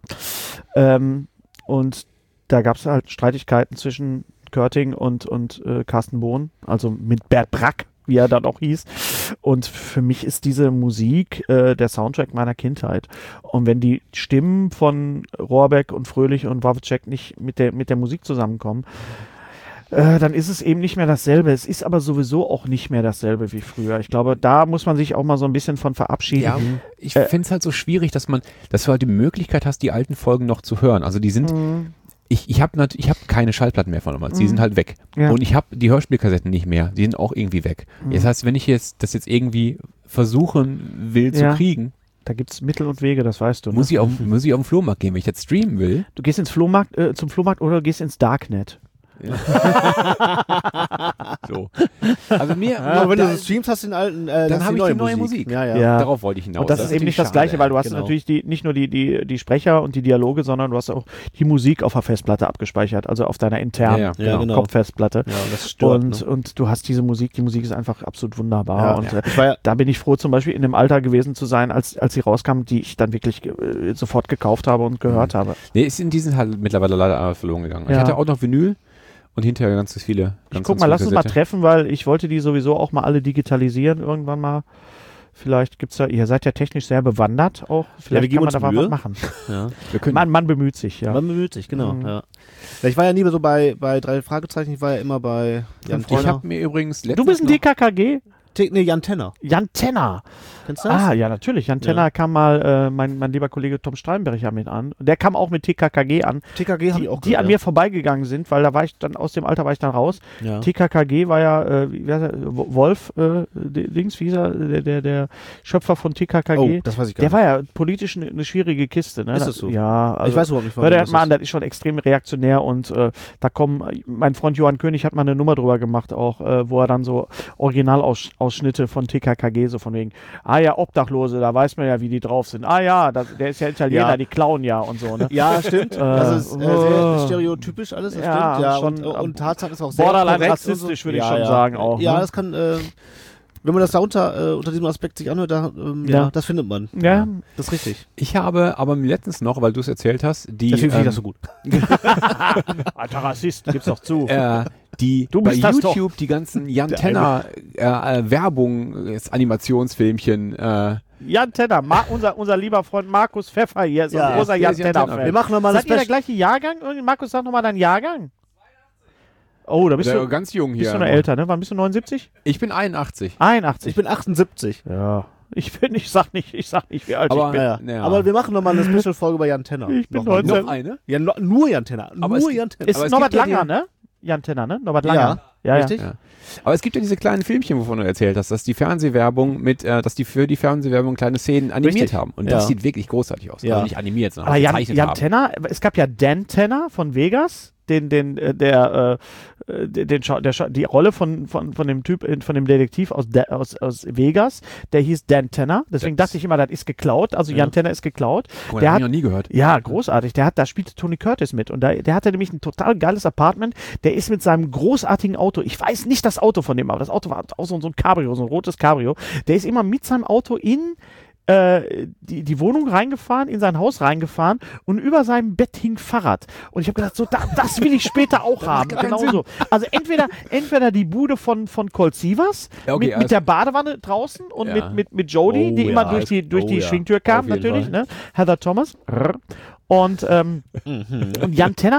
Und da gab es halt Streitigkeiten zwischen Körting und Carsten Bohn, also mit Bert Brack, wie er dann auch hieß. Und für mich ist diese Musik der Soundtrack meiner Kindheit. Und wenn die Stimmen von Rohrbeck und Fröhlich und Wawrczyk nicht mit der Musik zusammenkommen, dann ist es eben nicht mehr dasselbe. Es ist aber sowieso auch nicht mehr dasselbe wie früher. Ich glaube, da muss man sich auch mal so ein bisschen von verabschieden. Ja, ich finde es halt so schwierig, dass du halt die Möglichkeit hast, die alten Folgen noch zu hören. Also die sind... Ich hab keine Schallplatten mehr von damals, die sind halt weg. Ja. Und ich habe die Hörspielkassetten nicht mehr, die sind auch irgendwie weg. Das heißt, wenn ich das jetzt irgendwie versuchen will zu kriegen, da gibt es Mittel und Wege, das weißt du. Muss ich auf den Flohmarkt gehen, wenn ich jetzt streamen will. Du gehst zum Flohmarkt oder gehst ins Darknet. Ja. So. Also wenn du streamst, hast du den alten, dann habe ich die neue Musik. Ja. Darauf wollte ich hinaus. Und das ist eben nicht das Gleiche, weil du hast natürlich nicht nur die Sprecher und die Dialoge, sondern du hast auch die Musik auf der Festplatte abgespeichert, also auf deiner internen Kopffestplatte. Ja, und das stört, und du hast die Musik ist einfach absolut wunderbar. Und da bin ich froh, zum Beispiel in dem Alter gewesen zu sein, als sie rauskam, die ich dann wirklich sofort gekauft habe und gehört habe. Nee, die sind halt mittlerweile leider verloren gegangen. Ich hatte auch noch Vinyl. Und hinterher ganz viele. Lass uns mal treffen, weil ich wollte die sowieso auch mal alle digitalisieren irgendwann mal. Vielleicht gibt's ihr seid ja technisch sehr bewandert auch. Vielleicht kann man da mal was machen. Ja. Man bemüht sich, ja. Man bemüht sich, genau. Ja. Ich war ja nie so bei 3 Fragezeichen, ich war ja immer bei Jan Tenner. Ich habe mir übrigens Du bist ein DKKG? Jan Tenner. Jan Tenner. Kennst du das? Ja, natürlich. Jan Tenner kam mal, mein lieber Kollege Tom Steinberg mit an. Der kam auch mit TKKG an. TKKG habe ich auch gehört, die an mir vorbeigegangen sind, weil aus dem Alter war ich dann raus. Ja. TKKG war ja, Wolf, Dings, wie hieß er, der Schöpfer von TKKG. Oh, das weiß ich gar nicht. Der war ja politisch eine schwierige Kiste. Ne? Ist das so? Ja. Also, ich weiß überhaupt nicht, warum das ist schon extrem reaktionär und da mein Freund Johann König hat mal eine Nummer drüber gemacht auch, wo er dann so Originalausschnitte von TKKG so von wegen, Obdachlose, da weiß man ja, wie die drauf sind. Der ist ja Italiener, die klauen ja und so, ne? Ja, stimmt. Das ist sehr stereotypisch alles, das stimmt. Ja, schon, und Tatsache ist auch sehr borderline rassistisch, würde ich schon sagen auch. Ja, ne? das kann wenn man das da unter diesem Aspekt sich anhört, das findet man. Ja. Das ist richtig. Ich habe aber letztens noch, weil du es erzählt hast, Deswegen finde ich das so gut. Alter Rassist, gib's doch zu. Die Du bei bist das YouTube die ganzen Jan Tenner Animationsfilmchen Jan Tenner, unser lieber Freund Markus Pfeffer hier ist ein großer Jan Tenner-Fan. Wir machen nochmal Seid ihr der gleiche Jahrgang? Markus, sag nochmal deinen Jahrgang. Oh, da bist du ganz jung hier. Bist du noch älter, ne? Wann bist du 79? Ich bin 81. 81. Ich bin 78. Ja. Ich sag nicht, wie alt ich bin. Ja. Aber wir machen nochmal eine Special-Folge über Jan Tenner. Ich bin noch 19. Noch eine? Ja, nur Jan Tenner. Jan Tenner. Ist Norbert Langer, ne? Jan Tenner, ne? Norbert Langer. Ja, richtig. Ja. Aber es gibt ja diese kleinen Filmchen, wovon du erzählt hast, dass die Fernsehwerbung dass die für die Fernsehwerbung kleine Szenen animiert haben. Und das sieht wirklich großrotzig aus. Ja. Also nicht animiert, sondern Aber gezeichnet Jan haben. Tenner, es gab ja Dan Tenner von Vegas, die Rolle von dem Typ, von dem Detektiv aus Vegas, der hieß Dan Tenner. Deswegen dachte ich immer, das ist geklaut. Also Jan Tenner ist geklaut. Guck mal, der hat ich noch nie gehört. Ja, großartig. Da spielte Tony Curtis mit. Und der hatte nämlich ein total geiles Apartment. Der ist mit seinem großartigen Auto, ich weiß nicht das Auto von dem, aber das Auto war auch so ein Cabrio, so ein rotes Cabrio. Der ist immer mit seinem Auto in die Wohnung reingefahren, in sein Haus reingefahren und über seinem Bett hing Fahrrad. Und ich habe gedacht, so, das will ich später auch haben. Genauso. Also entweder die Bude von Colt Sievers mit der Badewanne draußen und mit Jodie, die immer durch die Schwingtür kam, natürlich, ne? Heather Thomas. Und Jan Tenner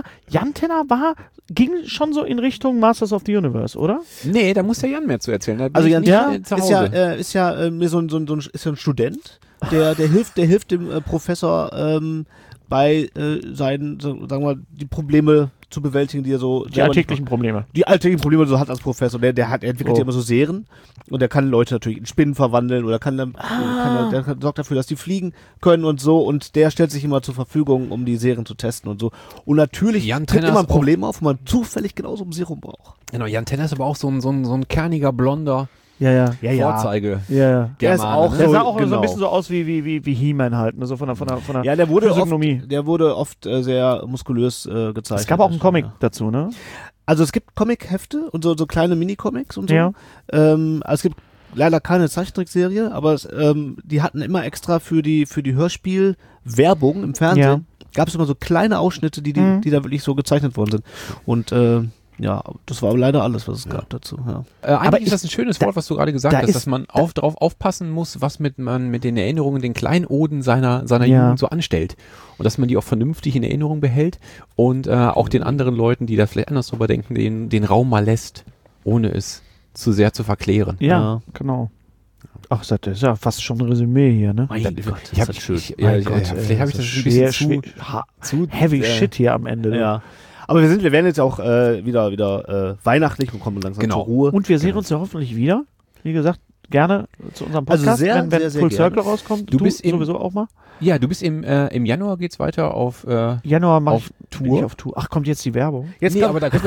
ging schon so in Richtung Masters of the Universe, oder? Nee, da muss der Jan mehr zu erzählen. Also Jan Tenner zu Hause. ist ja ein Student, der hilft dem Professor bei seinen, sagen wir mal, die Probleme zu bewältigen, die er so... Die alltäglichen Probleme. Die alltäglichen Probleme, die er so hat als Professor. Der entwickelt ja immer so Serien und der kann Leute natürlich in Spinnen verwandeln oder der sorgt dafür, dass die fliegen können und so, und der stellt sich immer zur Verfügung, um die Serien zu testen und so. Und natürlich tritt immer ein Problem auf, wo man zufällig genauso ein Serum braucht. Genau, Jan Tenner ist aber auch so ein kerniger, blonder Vorzeige. Ja. Der ist auch der sah auch so ein bisschen so aus wie He-Man halt, ne? So von der ja, der wurde oft sehr muskulös gezeichnet. Es gab auch einen Comic dazu, ne? Also es gibt Comic-Hefte und so kleine Mini-Comics und so. Ja. Also es gibt leider keine Zeichentrickserie, aber die hatten immer extra für die Hörspiel-Werbung im Fernsehen, gab es immer so kleine Ausschnitte, die da wirklich so gezeichnet worden sind. Und ja, das war leider alles, was es gab dazu. Ja. Eigentlich ist das ein schönes Wort, was du gerade gesagt hast, dass man darauf aufpassen muss, was man mit den Erinnerungen, den Kleinoden seiner Jugend so anstellt. Und dass man die auch vernünftig in Erinnerung behält und auch den anderen Leuten, die da vielleicht anders drüber denken, den Raum mal lässt, ohne es zu sehr zu verklären. Ja, genau. Ach, das ist ja fast schon ein Resümee hier, ne? Mein Gott, das ist schön. Vielleicht habe ich das ein bisschen zu heavy shit hier am Ende. Ja. Aber wir werden jetzt auch wieder weihnachtlich und kommen langsam zur Ruhe. Und wir sehen uns ja hoffentlich wieder. Wie gesagt, gerne zu unserem Podcast, wenn sehr Full Circle rauskommt. Du bist sowieso auch mal? Ja, du bist im Januar geht's weiter auf Januar auf Tour. Ach, kommt jetzt die Werbung? Jetzt aber da können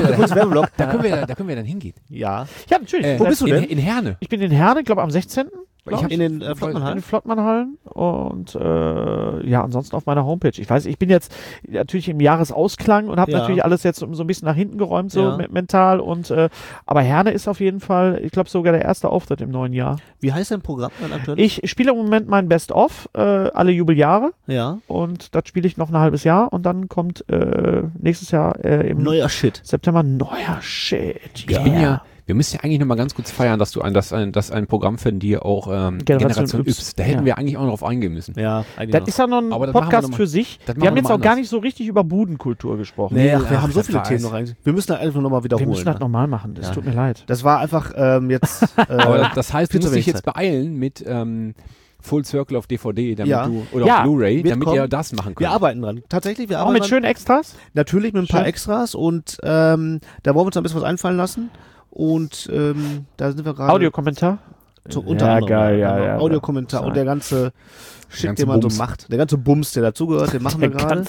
wir dann hingehen. Ja. Ja, natürlich. Wo bist du denn? In Herne. Ich bin in Herne, glaube am 16. In den Flottmannhallen? In den Flottmannhallen und ansonsten auf meiner Homepage. Ich weiß, ich bin jetzt natürlich im Jahresausklang und habe natürlich alles jetzt so ein bisschen nach hinten geräumt, so mental, und aber Herne ist auf jeden Fall, ich glaube, sogar der erste Auftritt im neuen Jahr. Wie heißt dein Programm dann aktuell? Ich spiele im Moment mein Best-of, alle Jubeljahre. Ja. Und das spiele ich noch ein halbes Jahr und dann kommt nächstes Jahr im neuer Shit. September neuer Shit. Wir müssen ja eigentlich nochmal ganz kurz feiern, dass du ein Programm von dir auch Generation Yps. Da hätten wir eigentlich auch noch drauf eingehen müssen. Ja, eigentlich das ist ja noch ein Podcast für sich. Wir haben jetzt auch gar nicht so richtig über Budenkultur gesprochen. Nee, wir haben so viele Themen noch eigentlich. Wir müssen das einfach nochmal wiederholen. Wir müssen das nochmal machen, das tut mir leid. Das war einfach jetzt... aber das heißt, du musst dich jetzt beeilen mit... Full Circle auf DVD, damit du, oder auf Blu-ray, damit ihr das machen könnt. Wir arbeiten dran. Tatsächlich, wir auch arbeiten mit schönen Extras? Natürlich mit ein paar Extras, und da wollen wir uns ein bisschen was einfallen lassen. Und da sind wir gerade... Audiokommentar? Unter anderem. Geil, Audiokommentar und der ganze Shit, den man so macht. Der ganze Bums, der dazugehört, den machen wir gerade.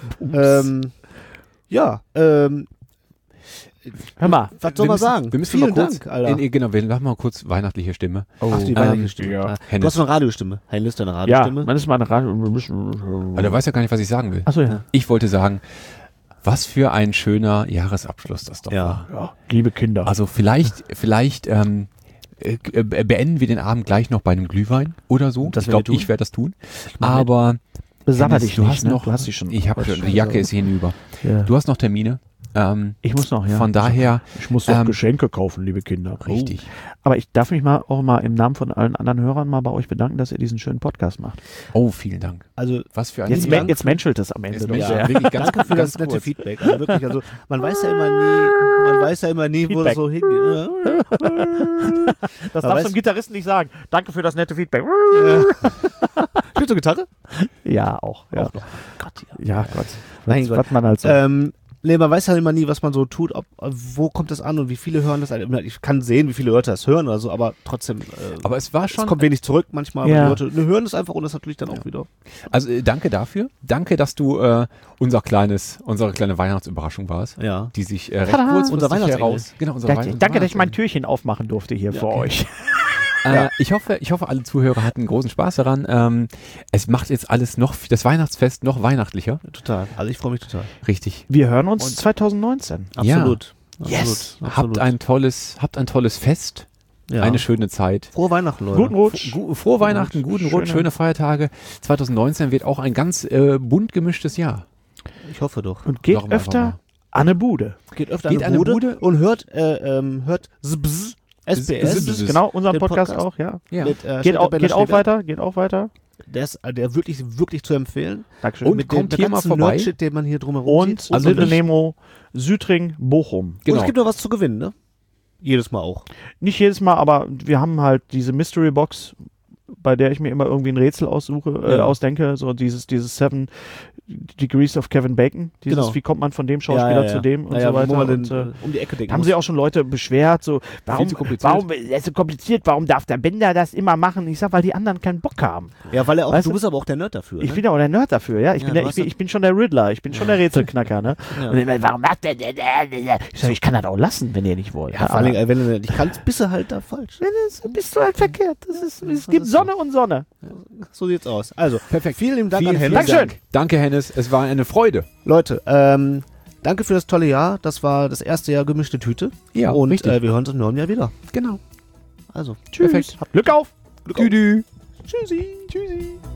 Hör mal, was soll man sagen? Wir müssen Vielen mal kurz, Dank, Alter. Genau, wir machen mal kurz weihnachtliche Stimme. Ach, die weibliche Stimme. Ja. Du hast eine Radiostimme. Hennis ist deine Radiostimme. Ja, man ist meine Aber der weiß ja gar nicht, was ich sagen will. Achso, ja. Ich wollte sagen, was für ein schöner Jahresabschluss das doch war. Ja, liebe Kinder. Also vielleicht beenden wir den Abend gleich noch bei einem Glühwein oder so. Das ich glaube, ich werde das tun. Aber Besattel dich du nicht, hast ne? noch, Du hast sie schon. Ich habe schon, die Jacke ist hinüber. Ja. Du hast noch Termine. Ich muss noch, ja. Von daher. Ich muss noch Geschenke kaufen, liebe Kinder. Richtig. Aber ich darf mich auch mal im Namen von allen anderen Hörern mal bei euch bedanken, dass ihr diesen schönen Podcast macht. Oh, vielen Dank. Also, was für ein jetzt menschelt es am Ende. Ja, wirklich danke für das nette Feedback. Also wirklich, also man weiß ja immer nie, wo es so hingeht. Das darfst du dem Gitarristen nicht sagen. Danke für das nette Feedback. Spielst du Gitarre? Ja, auch. Ja, auch noch. Gott, ja. Gott. Mein Gott. Man halt so. Nee, man weiß ja immer nie, was man so tut, wo kommt das an und wie viele hören das. Ich kann sehen, wie viele Leute das hören oder so, aber trotzdem. Aber es war schon. Es kommt wenig zurück manchmal, ja. aber die Leute hören es einfach und das natürlich dann auch wieder. Also danke dafür. Danke, dass du unsere kleine Weihnachtsüberraschung warst. Ja. Die sich recht kurzfristig heraus. Genau, danke, dass ich mein Türchen aufmachen durfte hier für euch. Ja. Ich hoffe, alle Zuhörer hatten großen Spaß daran. Es macht jetzt alles das Weihnachtsfest noch weihnachtlicher. Total. Also ich freue mich total. Richtig. Wir hören uns 2019. Absolut. Ja. Yes. Habt ein tolles Fest. Ja. Eine schöne Zeit. Frohe Weihnachten, Leute. Guten Rutsch. Frohe Weihnachten, guten Rutsch, schöne Feiertage. 2019 wird auch ein ganz bunt gemischtes Jahr. Ich hoffe doch. Und geht öfter an eine Bude. Geht öfter an eine Bude und hört SBS, genau, unseren Podcast auch, ja. Mit, geht auch weiter. Der ist wirklich zu empfehlen. Dankeschön. Und mit kommt dem hier mal vorbei. Nerdshit, den man hier drumherum sieht. Und also Little Nemo, Südring, Bochum. Genau. Und es gibt noch was zu gewinnen, ne? Jedes Mal auch. Nicht jedes Mal, aber wir haben halt diese Mystery Box, bei der ich mir immer irgendwie ein Rätsel ausdenke, so dieses 7 Degrees of Kevin Bacon, wie kommt man von dem Schauspieler zu dem und so weiter. Wo man um die Ecke denken haben muss. Sie auch schon Leute beschwert, so, warum ist so kompliziert, warum darf der Bender das immer machen? Ich sag, weil die anderen keinen Bock haben. Ja, weil du bist aber auch der Nerd dafür. Ich bin ja auch der Nerd dafür, ja. Ich bin schon der Riddler, ich bin schon der Rätselknacker, ne? Ja. Und immer, warum macht der? Ich sag, ich kann das auch lassen, wenn ihr nicht wollt. Ja, vor allem, wenn du nicht kannst, bist du halt da falsch. Bist du halt verkehrt. Es gibt Sonne und Sonne. So sieht's aus. Also, perfekt. Vielen lieben Dank an Hennes. Dankeschön. Danke, Hennes. Es war eine Freude. Leute, danke für das tolle Jahr. Das war das erste Jahr gemischte Tüte. Ja, und wir hören uns im neuen Jahr wieder. Genau. Also, tschüss. Perfekt. Glück auf. Tschüss. Tschüssi.